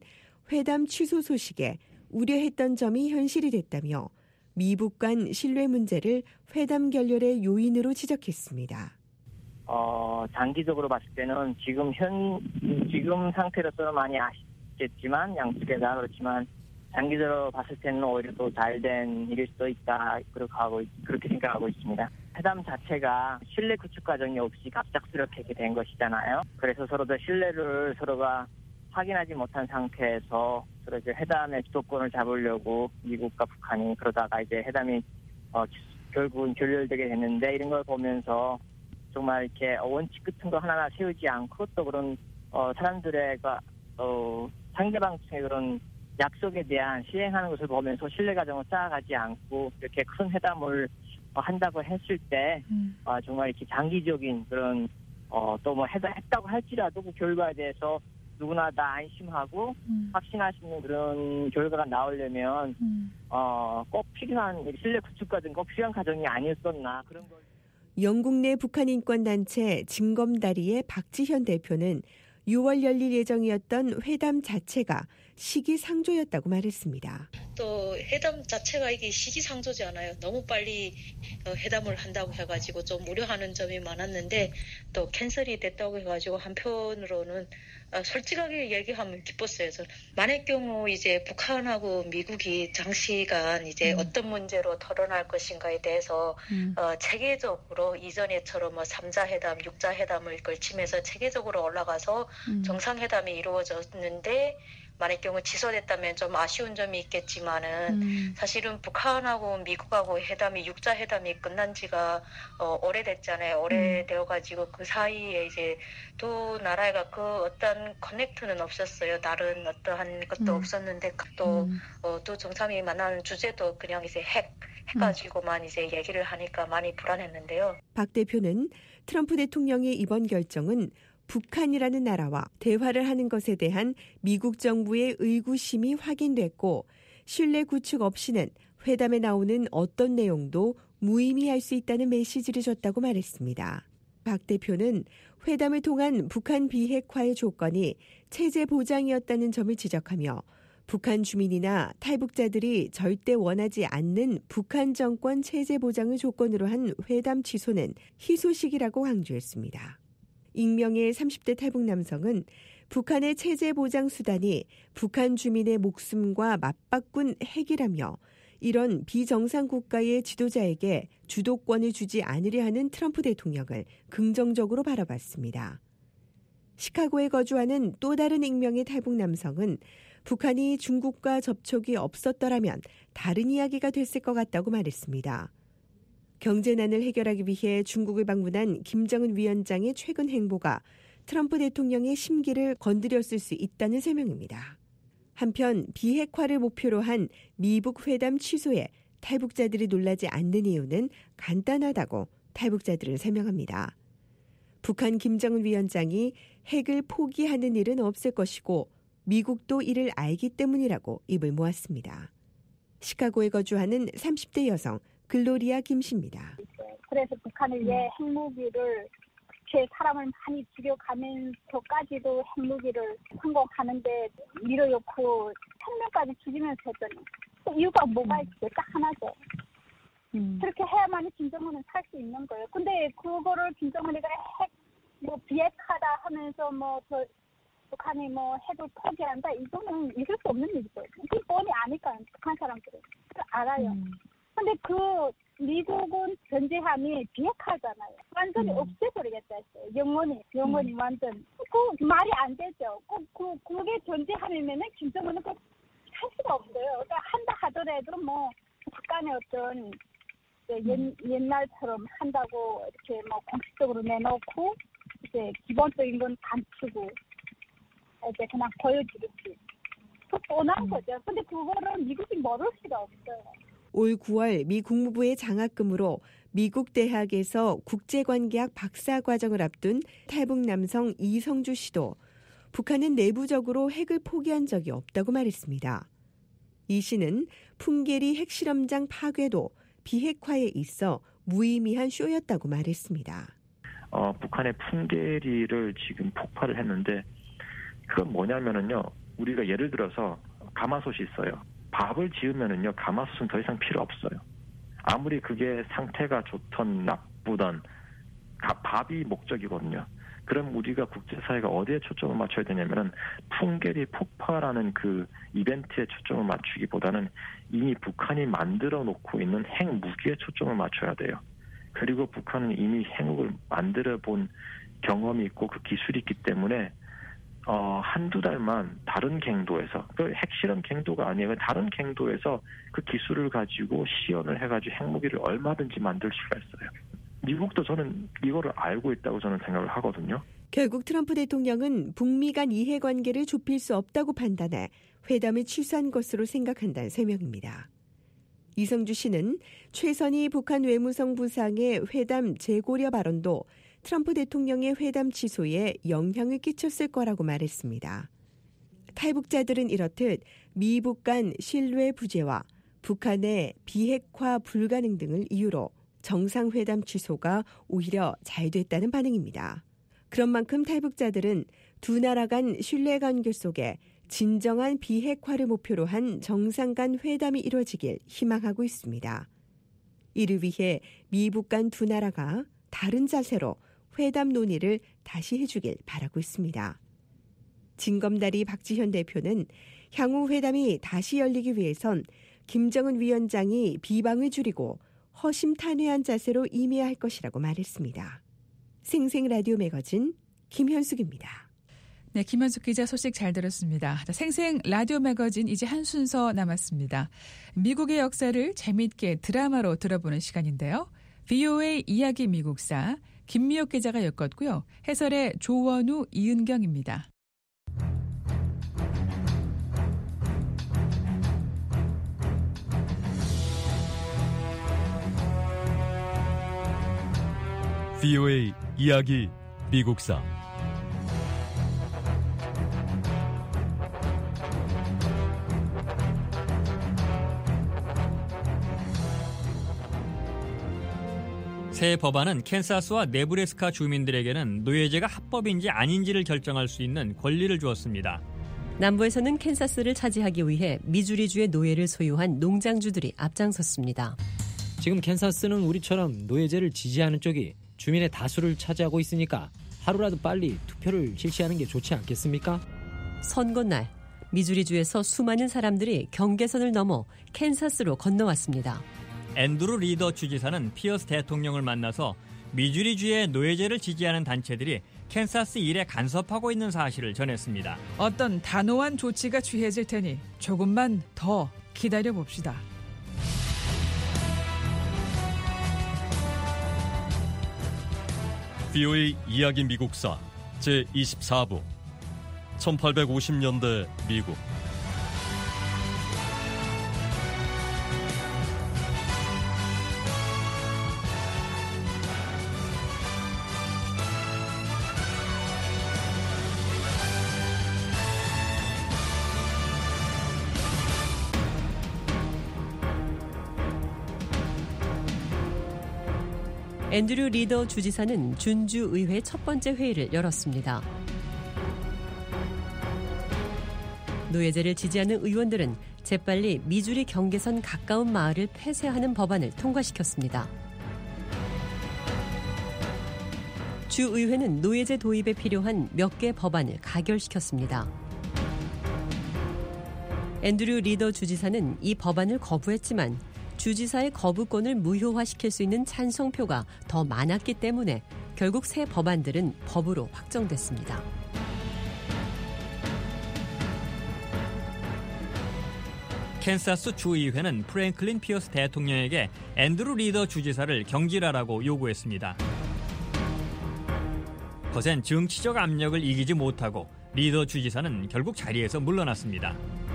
회담 취소 소식에 우려했던 점이 현실이 됐다며 미북 간 신뢰 문제를 회담 결렬의 요인으로 지적했습니다. 어, 장기적으로 봤을 때는 지금 현, 지금 상태로서는 많이 아쉽겠지만, 양측에 다 그렇지만, 장기적으로 봤을 때는 오히려 더 잘된 일일 수도 있다, 그렇게 하고, 그렇게 생각하고 있습니다. 회담 자체가 신뢰 구축 과정이 없이 갑작스럽게 된 것이잖아요. 그래서 서로 더 신뢰를 서로가 확인하지 못한 상태에서 서로 이제 회담의 주도권을 잡으려고 미국과 북한이 그러다가 이제 회담이 어, 결국은 결렬되게 됐는데, 이런 걸 보면서 정말 이렇게 원칙 같은 거 하나하나 세우지 않고 또 그런 어, 사람들의 어, 상대방 측의 그런 약속에 대한 시행하는 것을 보면서 신뢰 과정을 쌓아가지 않고 이렇게 큰 회담을 어, 한다고 했을 때 음. 어, 정말 이렇게 장기적인 그런 어, 또 뭐 했다고 할지라도 그 결과에 대해서 누구나 다 안심하고 음. 확신할 수 있는 그런 결과가 나오려면 음. 어, 꼭 필요한 신뢰 구축 과정, 꼭 필요한 과정이 아니었었나 그런 걸. 영국 내 북한 인권단체 징검다리의 박지현 대표는 유월 열릴 예정이었던 회담 자체가 시기상조였다고 말했습니다. 또 회담 자체가 이게 시기상조지 않아요. 너무 빨리 회담을 한다고 해가지고 좀 우려하는 점이 많았는데 또 캔슬이 됐다고 해가지고 한편으로는 솔직하게 얘기하면 기뻤어요. 저는. 만약 경우 이제 북한하고 미국이 장시간 이제 음. 어떤 문제로 토론할 것인가에 대해서 음. 어, 체계적으로 이전에처럼 뭐 삼자 회담, 육자 회담을 걸치면서 체계적으로 올라가서 음. 정상회담이 이루어졌는데 만약 경우 취소됐다면 좀 아쉬운 점이 있겠지만은 음. 사실은 북한하고 미국하고 회담이 육자 회담이 끝난 지가 어, 오래됐잖아요. 오래되어가지고 그 사이에 이제 두 나라가 그 어떤 커넥트는 없었어요. 다른 어떠한 것도 음. 없었는데 또 음. 어, 두 정상이 만나는 주제도 그냥 이제 핵 해가지고만 음. 이제 얘기를 하니까 많이 불안했는데요. 박 대표는 트럼프 대통령의 이번 결정은 북한이라는 나라와 대화를 하는 것에 대한 미국 정부의 의구심이 확인됐고 신뢰 구축 없이는 회담에 나오는 어떤 내용도 무의미할 수 있다는 메시지를 줬다고 말했습니다. 박 대표는 회담을 통한 북한 비핵화의 조건이 체제 보장이었다는 점을 지적하며 북한 주민이나 탈북자들이 절대 원하지 않는 북한 정권 체제 보장을 조건으로 한 회담 취소는 희소식이라고 강조했습니다. 익명의 삼십 대 탈북 남성은 북한의 체제 보장 수단이 북한 주민의 목숨과 맞바꾼 핵이라며 이런 비정상 국가의 지도자에게 주도권을 주지 않으려 하는 트럼프 대통령을 긍정적으로 바라봤습니다. 시카고에 거주하는 또 다른 익명의 탈북 남성은 북한이 중국과 접촉이 없었더라면 다른 이야기가 됐을 것 같다고 말했습니다. 경제난을 해결하기 위해 중국을 방문한 김정은 위원장의 최근 행보가 트럼프 대통령의 심기를 건드렸을 수 있다는 설명입니다. 한편 비핵화를 목표로 한 미북 회담 취소에 탈북자들이 놀라지 않는 이유는 간단하다고 탈북자들은 설명합니다. 북한 김정은 위원장이 핵을 포기하는 일은 없을 것이고 미국도 이를 알기 때문이라고 입을 모았습니다. 시카고에 거주하는 삼십 대 여성 글로리아 김씨입니다. 그래서 북한이 왜 핵무기를 제 사람을 많이 죽여가면서까지도 핵무기를 성공하는데 밀어놓고 천 명까지 죽이면서 했더니 그 이유가 뭐가 있어요? 딱 하나죠. 음. 그렇게 해야만 김정은은 살 수 있는 거예요. 근데 그거를 김정은이가 핵, 뭐 비핵화다 하면서 뭐 저 북한이 뭐 핵을 포기한다 이거는 있을 수 없는 일이죠. 그 뻔히 아니까 북한 사람들은 알아요. 음. 근데 그 미국은 전제함이 비핵화잖아요. 완전히 음. 없애버리겠다 했어요. 영원히, 영원히 음. 완전. 그 말이 안 되죠. 그, 그, 그게 전제함이면은 김정은은 그 할 수가 없어요. 그러니까 한다 하더라도 뭐 북한의 어떤 옛, 옛날처럼 한다고 이렇게 뭐 공식적으로 내놓고 이제 기본적인 건 감추고 이제 그냥 보여주겠지. 그 뻔한 음. 거죠. 근데 그거를 미국이 모를 수가 없어요. 올 구월 미 국무부의 장학금으로 미국 대학에서 국제관계학 박사과정을 앞둔 탈북 남성 이성주 씨도 북한은 내부적으로 핵을 포기한 적이 없다고 말했습니다. 이 씨는 풍계리 핵실험장 파괴도 비핵화에 있어 무의미한 쇼였다고 말했습니다. 어, 북한의 풍계리를 지금 폭발을 했는데 그건 뭐냐면은요. 우리가 예를 들어서 가마솥이 있어요. 밥을 지으면은요, 가마솥은 더 이상 필요 없어요. 아무리 그게 상태가 좋던 나쁘던 밥이 목적이거든요. 그럼 우리가 국제사회가 어디에 초점을 맞춰야 되냐면은 풍계리 폭파라는 그 이벤트에 초점을 맞추기보다는 이미 북한이 만들어 놓고 있는 핵무기에 초점을 맞춰야 돼요. 그리고 북한은 이미 핵무기를 만들어 본 경험이 있고 그 기술이 있기 때문에 어, 한두 달만 다른 갱도에서, 그 핵실험 갱도가 아니에요. 다른 갱도에서 그 기술을 가지고 시연을 해가지고 핵무기를 얼마든지 만들 수가 있어요. 미국도 저는 이거를 알고 있다고 저는 생각을 하거든요. 결국 트럼프 대통령은 북미 간 이해관계를 좁힐 수 없다고 판단해 회담을 취소한 것으로 생각한다는 설명입니다. 이성주 씨는 최선희 북한 외무성 부상의 회담 재고려 발언도 트럼프 대통령의 회담 취소에 영향을 끼쳤을 거라고 말했습니다. 탈북자들은 이렇듯 미북 간 신뢰 부재와 북한의 비핵화 불가능 등을 이유로 정상회담 취소가 오히려 잘 됐다는 반응입니다. 그런 만큼 탈북자들은 두 나라 간 신뢰관계 속에 진정한 비핵화를 목표로 한 정상 간 회담이 이루어지길 희망하고 있습니다. 이를 위해 미북 간 두 나라가 다른 자세로 회담 논의를 다시 해주길 바라고 있습니다. 진검다리 박지현 대표는 향후 회담이 다시 열리기 위해선 김정은 위원장이 비방을 줄이고 허심탄회한 자세로 임해야 할 것이라고 말했습니다. 생생라디오 매거진 김현숙입니다. 네, 김현숙 기자 소식 잘 들었습니다. 생생라디오 매거진 이제 한 순서 남았습니다. 미국의 역사를 재미있게 드라마로 들어보는 시간인데요. 브이오에이 이야기 미국사 김미옥 기자가 엮었고요. 해설의 조원우, 이은경입니다. 브이오에이 이야기 미국사 새 법안은 캔사스와 네브래스카 주민들에게는 노예제가 합법인지 아닌지를 결정할 수 있는 권리를 주었습니다. 남부에서는 캔사스를 차지하기 위해 미주리주의 노예를 소유한 농장주들이 앞장섰습니다. 지금 캔사스는 우리처럼 노예제를 지지하는 쪽이 주민의 다수를 차지하고 있으니까 하루라도 빨리 투표를 실시하는 게 좋지 않겠습니까? 선거날 미주리주에서 수많은 사람들이 경계선을 넘어 캔사스로 건너왔습니다. 앤드루 리더 주지사는 피어스 대통령을 만나서 미주리주의 노예제를 지지하는 단체들이 캔사스 일에 간섭하고 있는 사실을 전했습니다. 어떤 단호한 조치가 취해질 테니 조금만 더 기다려봅시다. 브이오에이 이야기 미국사 제이십사 부 천팔백오십 년대 미국. 앤드류 리더 주지사는 준주의회 첫 번째 회의를 열었습니다. 노예제를 지지하는 의원들은 재빨리 미주리 경계선 가까운 마을을 폐쇄하는 법안을 통과시켰습니다. 주의회는 노예제 도입에 필요한 몇 개 법안을 가결시켰습니다. 앤드류 리더 주지사는 이 법안을 거부했지만 주지사의 거부권을 무효화시킬 수 있는 찬성표가 더 많았기 때문에 결국 새 법안들은 법으로 확정됐습니다. 캔사스 주의회는 프랭클린 피어스 대통령에게 앤드루 리더 주지사를 경질하라고 요구했습니다. 거센 정치적 압력을 이기지 못하고 리더 주지사는 결국 자리에서 물러났습니다.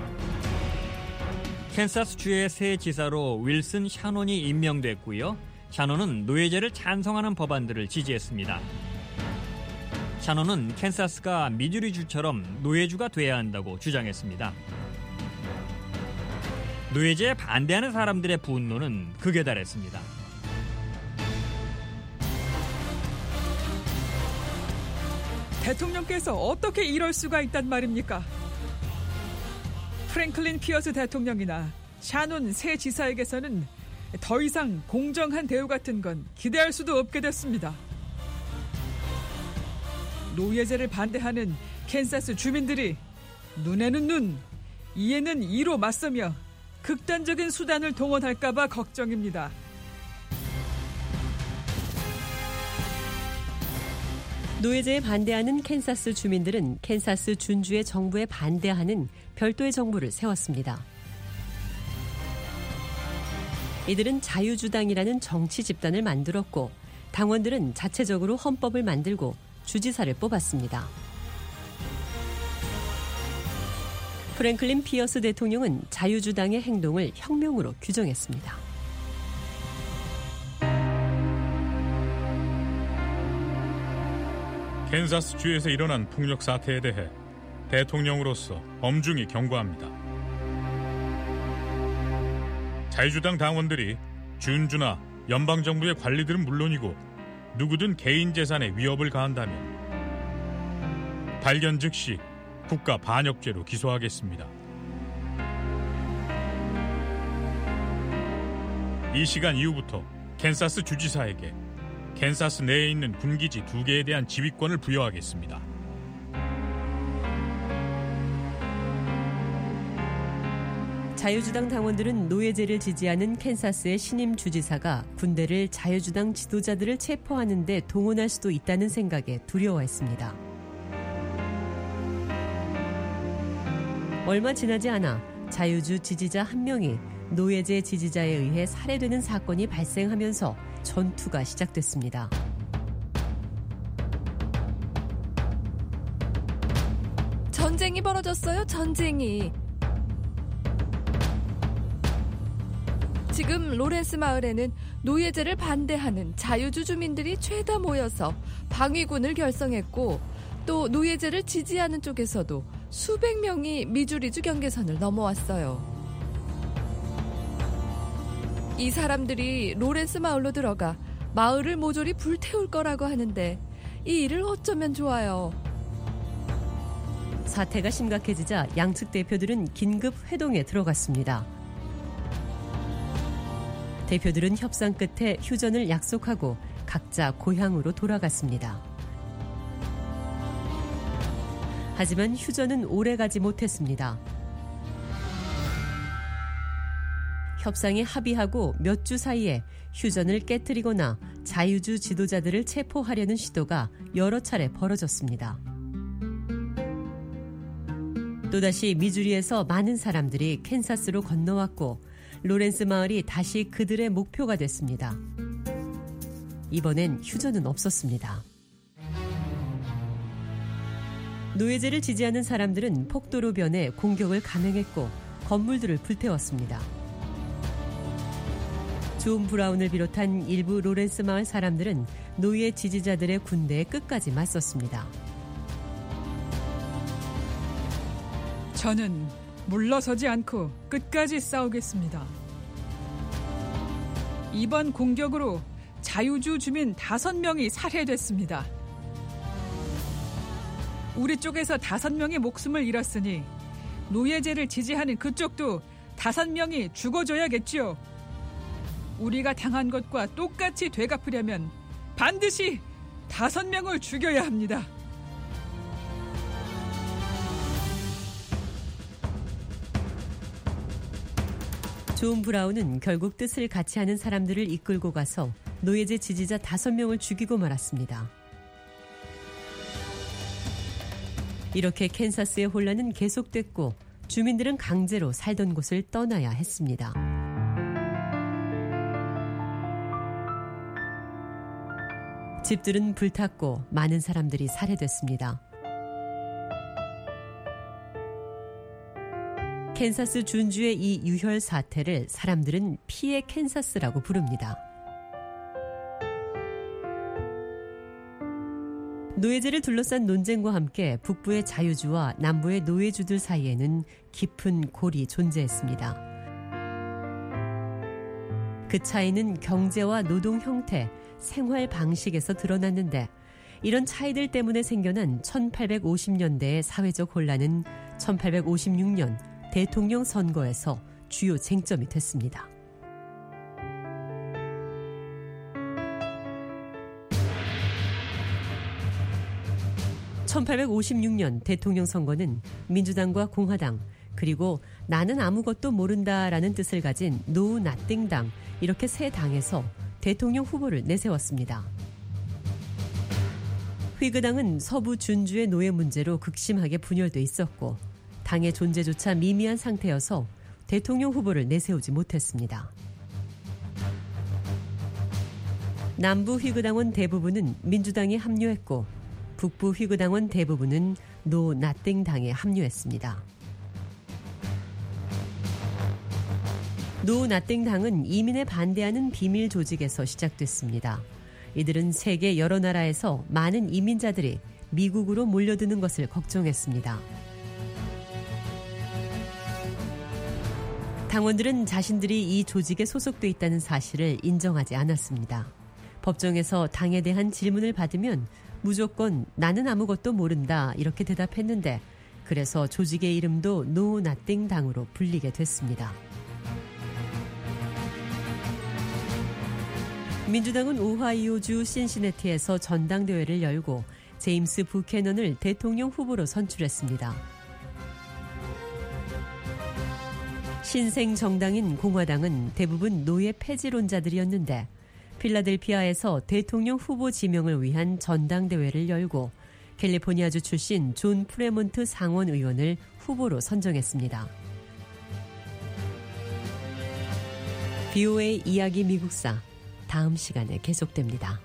캔사스 주의 새 지사로 윌슨 샤논이 임명됐고요. 샤논은 노예제를 찬성하는 법안들을 지지했습니다. 샤논은 캔사스가 미주리주처럼 노예주가 돼야 한다고 주장했습니다. 노예제에 반대하는 사람들의 분노는 극에 달했습니다. 대통령께서 어떻게 이럴 수가 있단 말입니까? 프랭클린 피어스 대통령이나 샤논 새 지사에게서는 더 이상 공정한 대우 같은 건 기대할 수도 없게 됐습니다. 노예제를 반대하는 캔사스 주민들이 눈에는 눈, 이에는 이로 맞서며 극단적인 수단을 동원할까 봐 걱정입니다. 노예제에 반대하는 캔사스 주민들은 캔사스 준주의 정부에 반대하는 별도의 정부를 세웠습니다. 이들은 자유주당이라는 정치 집단을 만들었고 당원들은 자체적으로 헌법을 만들고 주지사를 뽑았습니다. 프랭클린 피어스 대통령은 자유주당의 행동을 혁명으로 규정했습니다. 캔사스주에서 일어난 폭력 사태에 대해 대통령으로서 엄중히 경고합니다. 자유주당 당원들이 준주나 연방정부의 관리들은 물론이고 누구든 개인 재산에 위협을 가한다면 발견 즉시 국가 반역죄로 기소하겠습니다. 이 시간 이후부터 캔사스 주지사에게 캔사스 내에 있는 군기지 두 개에 대한 지휘권을 부여하겠습니다. 자유주당 당원들은 노예제를 지지하는 캔사스의 신임 주지사가 군대를 자유주당 지도자들을 체포하는 데 동원할 수도 있다는 생각에 두려워했습니다. 얼마 지나지 않아 자유주 지지자 한 명이 노예제 지지자에 의해 살해되는 사건이 발생하면서 전투가 시작됐습니다. 전쟁이 벌어졌어요, 전쟁이. 지금 로렌스 마을에는 노예제를 반대하는 자유주 주민들이 죄다 모여서 방위군을 결성했고 또 노예제를 지지하는 쪽에서도 수백 명이 미주리주 경계선을 넘어왔어요. 이 사람들이 로렌스 마을로 들어가 마을을 모조리 불태울 거라고 하는데 이 일을 어쩌면 좋아요. 사태가 심각해지자 양측 대표들은 긴급 회동에 들어갔습니다. 대표들은 협상 끝에 휴전을 약속하고 각자 고향으로 돌아갔습니다. 하지만 휴전은 오래가지 못했습니다. 협상이 합의하고 몇 주 사이에 휴전을 깨뜨리거나 자유주 지도자들을 체포하려는 시도가 여러 차례 벌어졌습니다. 또다시 미주리에서 많은 사람들이 캔사스로 건너왔고 로렌스 마을이 다시 그들의 목표가 됐습니다. 이번엔 휴전은 없었습니다. 노예제를 지지하는 사람들은 폭도로 변해 공격을 감행했고 건물들을 불태웠습니다. 존 브라운을 비롯한 일부 로렌스 마을 사람들은 노예 지지자들의 군대에 끝까지 맞섰습니다. 저는 물러서지 않고 끝까지 싸우겠습니다. 이번 공격으로 자유주 주민 다섯 명이 살해됐습니다. 우리 쪽에서 다섯 명의 목숨을 잃었으니 노예제를 지지하는 그쪽도 다섯 명이 죽어줘야겠지요. 우리가 당한 것과 똑같이 되갚으려면 반드시 다섯 명을 죽여야 합니다. 존 브라운은 결국 뜻을 같이 하는 사람들을 이끌고 가서 노예제 지지자 다섯 명을 죽이고 말았습니다. 이렇게 캔사스의 혼란은 계속됐고 주민들은 강제로 살던 곳을 떠나야 했습니다. 집들은 불탔고 많은 사람들이 살해됐습니다. 캔사스 준주의 이 유혈 사태를 사람들은 피해 캔사스라고 부릅니다. 노예제를 둘러싼 논쟁과 함께 북부의 자유주와 남부의 노예주들 사이에는 깊은 골이 존재했습니다. 그 차이는 경제와 노동 형태, 생활 방식에서 드러났는데 이런 차이들 때문에 생겨난 천팔백오십 년대의 사회적 혼란은 천팔백오십육 년 대통령 선거에서 주요 쟁점이 됐습니다. 천팔백오십육 년 대통령 선거는 민주당과 공화당 그리고 나는 아무것도 모른다라는 뜻을 가진 노 나띵당 이렇게 세 당에서 대통령 후보를 내세웠습니다. 휘그당은 서부 준주의 노예 문제로 극심하게 분열돼 있었고 당의 존재조차 미미한 상태여서 대통령 후보를 내세우지 못했습니다. 남부 휘그당원 대부분은 민주당에 합류했고 북부 휘그당원 대부분은 노 나띵당에 합류했습니다. 노 나띵당은 이민에 반대하는 비밀 조직에서 시작됐습니다. 이들은 세계 여러 나라에서 많은 이민자들이 미국으로 몰려드는 것을 걱정했습니다. 당원들은 자신들이 이 조직에 소속돼 있다는 사실을 인정하지 않았습니다. 법정에서 당에 대한 질문을 받으면 무조건 나는 아무것도 모른다 이렇게 대답했는데 그래서 조직의 이름도 노 나띵 당으로 불리게 됐습니다. 민주당은 오하이오주 신시내티에서 전당대회를 열고 제임스 부캐넌을 대통령 후보로 선출했습니다. 신생 정당인 공화당은 대부분 노예 폐지론자들이었는데 필라델피아에서 대통령 후보 지명을 위한 전당대회를 열고 캘리포니아주 출신 존 프레몬트 상원 의원을 후보로 선정했습니다. 비오에이 이야기 미국사 다음 시간에 계속됩니다.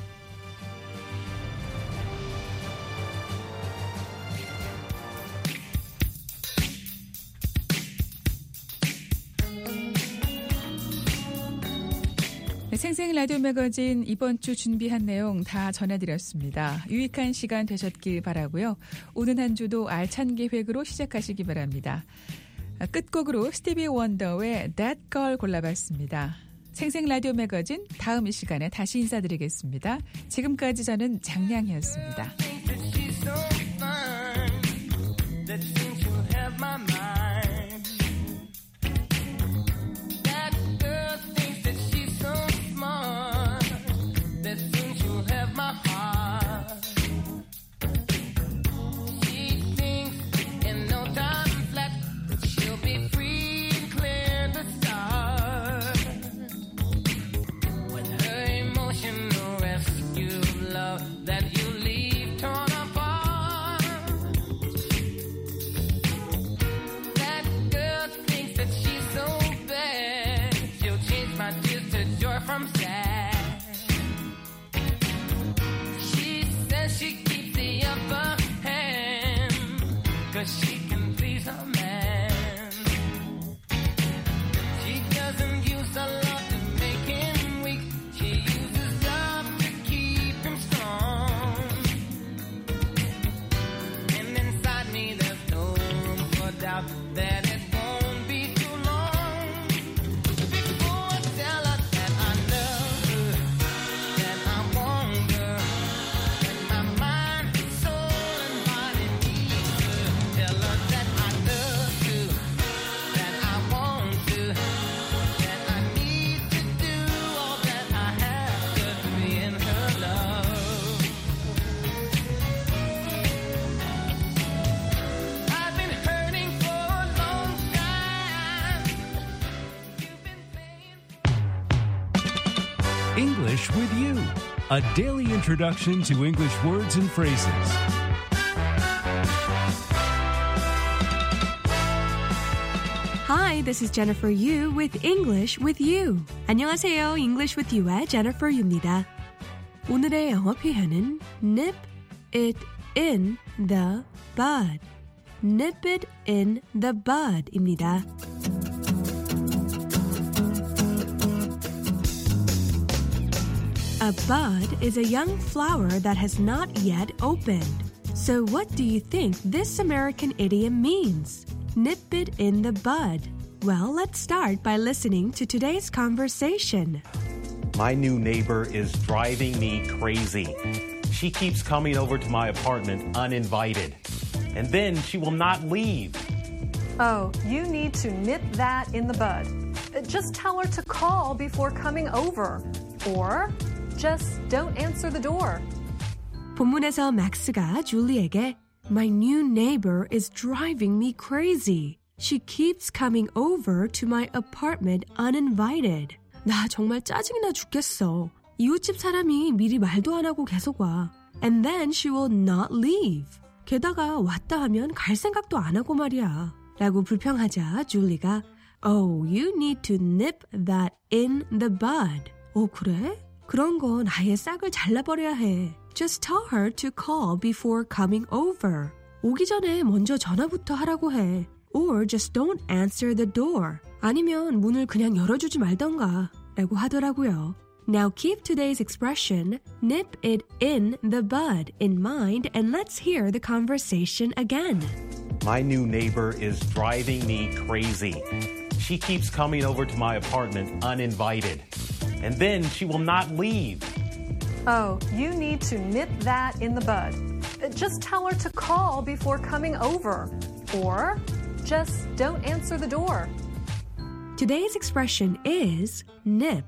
생생 라디오 매거진 이번 주 준비한 내용 다 전해드렸습니다. 유익한 시간 되셨길 바라고요. 오는 한 주도 알찬 계획으로 시작하시기 바랍니다. 끝곡으로 스티비 원더의 That Girl 골라봤습니다. 생생 라디오 매거진 다음 이 시간에 다시 인사드리겠습니다. 지금까지 저는 장량이었습니다. She can please her man. She doesn't use a lot to make him weak. She uses love to keep him strong. And inside me there's no room for doubt that it won't be too long before I tell her that I love her, that I want her, that my mind, soul and body needs her. Tell her that I love you, that I want to, that I need to do all that I have to be in her love. I've been hurting for a long time. English with You, a daily introduction to English words and phrases. Hi, this is Jennifer Yu with English with You. 안녕하세요. English with You의 Jennifer Yu입니다. 오늘의 영어 표현은 nip it in the bud. nip it in the bud입니다. A bud is a young flower that has not yet opened. So what do you think this American idiom means? Nip it in the bud. Well, let's start by listening to today's conversation. My new neighbor is driving me crazy. She keeps coming over to my apartment uninvited. And then she will not leave. Oh, you need to nip that in the bud. Just tell her to call before coming over. Or just don't answer the door. 본문에서 맥스가 줄리에게 My new neighbor is driving me crazy. She keeps coming over to my apartment uninvited. 나 정말 짜증나 죽겠어. 이웃집 사람이 미리 말도 안 하고 계속 와. And then she will not leave. 게다가 왔다 하면 갈 생각도 안 하고 말이야. 라고 불평하자 줄리가 Oh, you need to nip that in the bud. 어, 그래? 그런 건 아예 싹을 잘라버려야 해. Just tell her to call before coming over. 오기 전에 먼저 전화부터 하라고 해. Or just don't answer the door. 아니면 문을 그냥 열어주지 말던가. 라고 하더라고요. Now keep today's expression, nip it in the bud, in mind, and let's hear the conversation again. My new neighbor is driving me crazy. She keeps coming over to my apartment uninvited. And then she will not leave. Oh, you need to nip that in the bud. Just tell her to call before coming over. Or just don't answer the door. Today's expression is nip.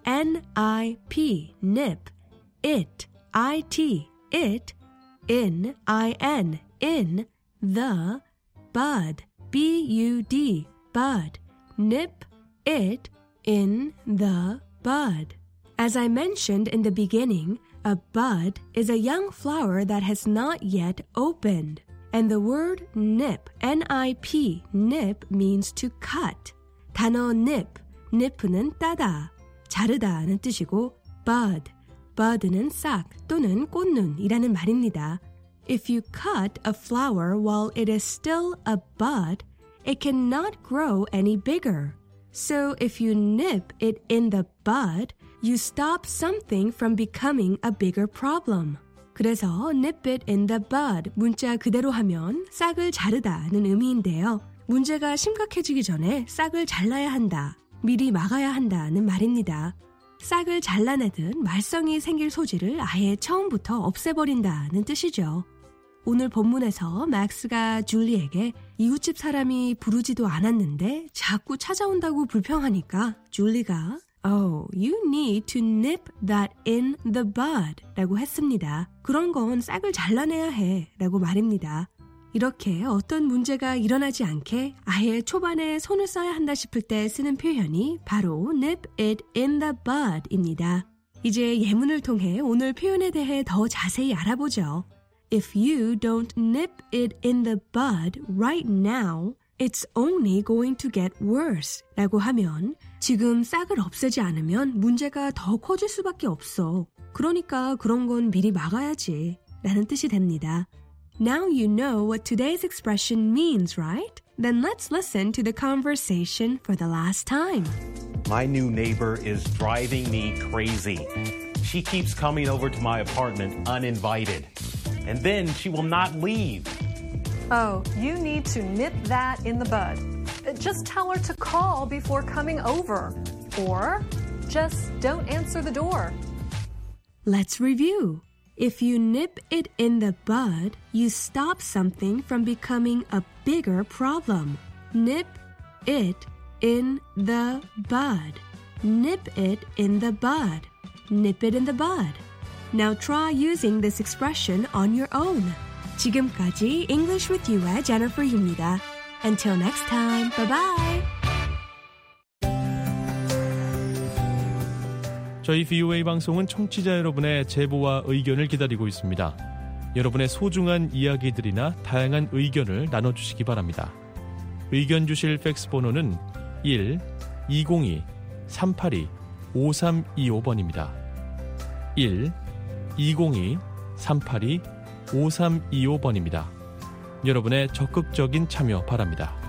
N I P, nip. It, I T, it. In, I N, in. The, bud, B U D, bud. Nip it in the bud. As I mentioned in the beginning, a bud is a young flower that has not yet opened. And the word nip, N I P, nip means to cut. 단어 nip, nip는 따다, 자르다는 뜻이고 bud, bud는 싹 또는 꽃눈이라는 말입니다. If you cut a flower while it is still a bud, it cannot grow any bigger. So if you nip it in the bud, you stop something from becoming a bigger problem. 그래서 nip it in the bud, 문자 그대로 하면 싹을 자르다는 의미인데요. 문제가 심각해지기 전에 싹을 잘라야 한다, 미리 막아야 한다는 말입니다. 싹을 잘라내듯 말썽이 생길 소지를 아예 처음부터 없애버린다는 뜻이죠. 오늘 본문에서 맥스가 줄리에게 이웃집 사람이 부르지도 않았는데 자꾸 찾아온다고 불평하니까 줄리가 Oh, you need to nip that in the bud 라고 했습니다. 그런 건 싹을 잘라내야 해 라고 말입니다. 이렇게 어떤 문제가 일어나지 않게 아예 초반에 손을 써야 한다 싶을 때 쓰는 표현이 바로 nip it in the bud 입니다. 이제 예문을 통해 오늘 표현에 대해 더 자세히 알아보죠. If you don't nip it in the bud right now, it's only going to get worse 라고 하면 지금 싹을 없애지 않으면 문제가 더 커질 수밖에 없어. 그러니까 그런 건 미리 막아야지 라는 뜻이 됩니다. Now you know what today's expression means, right? Then let's listen to the conversation for the last time. My new neighbor is driving me crazy. She keeps coming over to my apartment uninvited. And then she will not leave. Oh, you need to nip that in the bud. Just tell her to call before coming over. Or just don't answer the door. Let's review. If you nip it in the bud, you stop something from becoming a bigger problem. Nip it in the bud. Nip it in the bud. Nip it in the bud. Now try using this expression on your own. 지금까지 English with You의 Jennifer Yu입니다. Until next time, bye-bye. 저희 브이오에이 방송은 청취자 여러분의 제보와 의견을 기다리고 있습니다. 여러분의 소중한 이야기들이나 다양한 의견을 나눠주시기 바랍니다. 의견 주실 팩스 번호는 일 이공이 삼팔이 오삼이오 번입니다. 일 이공이 삼팔이 오삼이오 번입니다. 여러분의 적극적인 참여 바랍니다.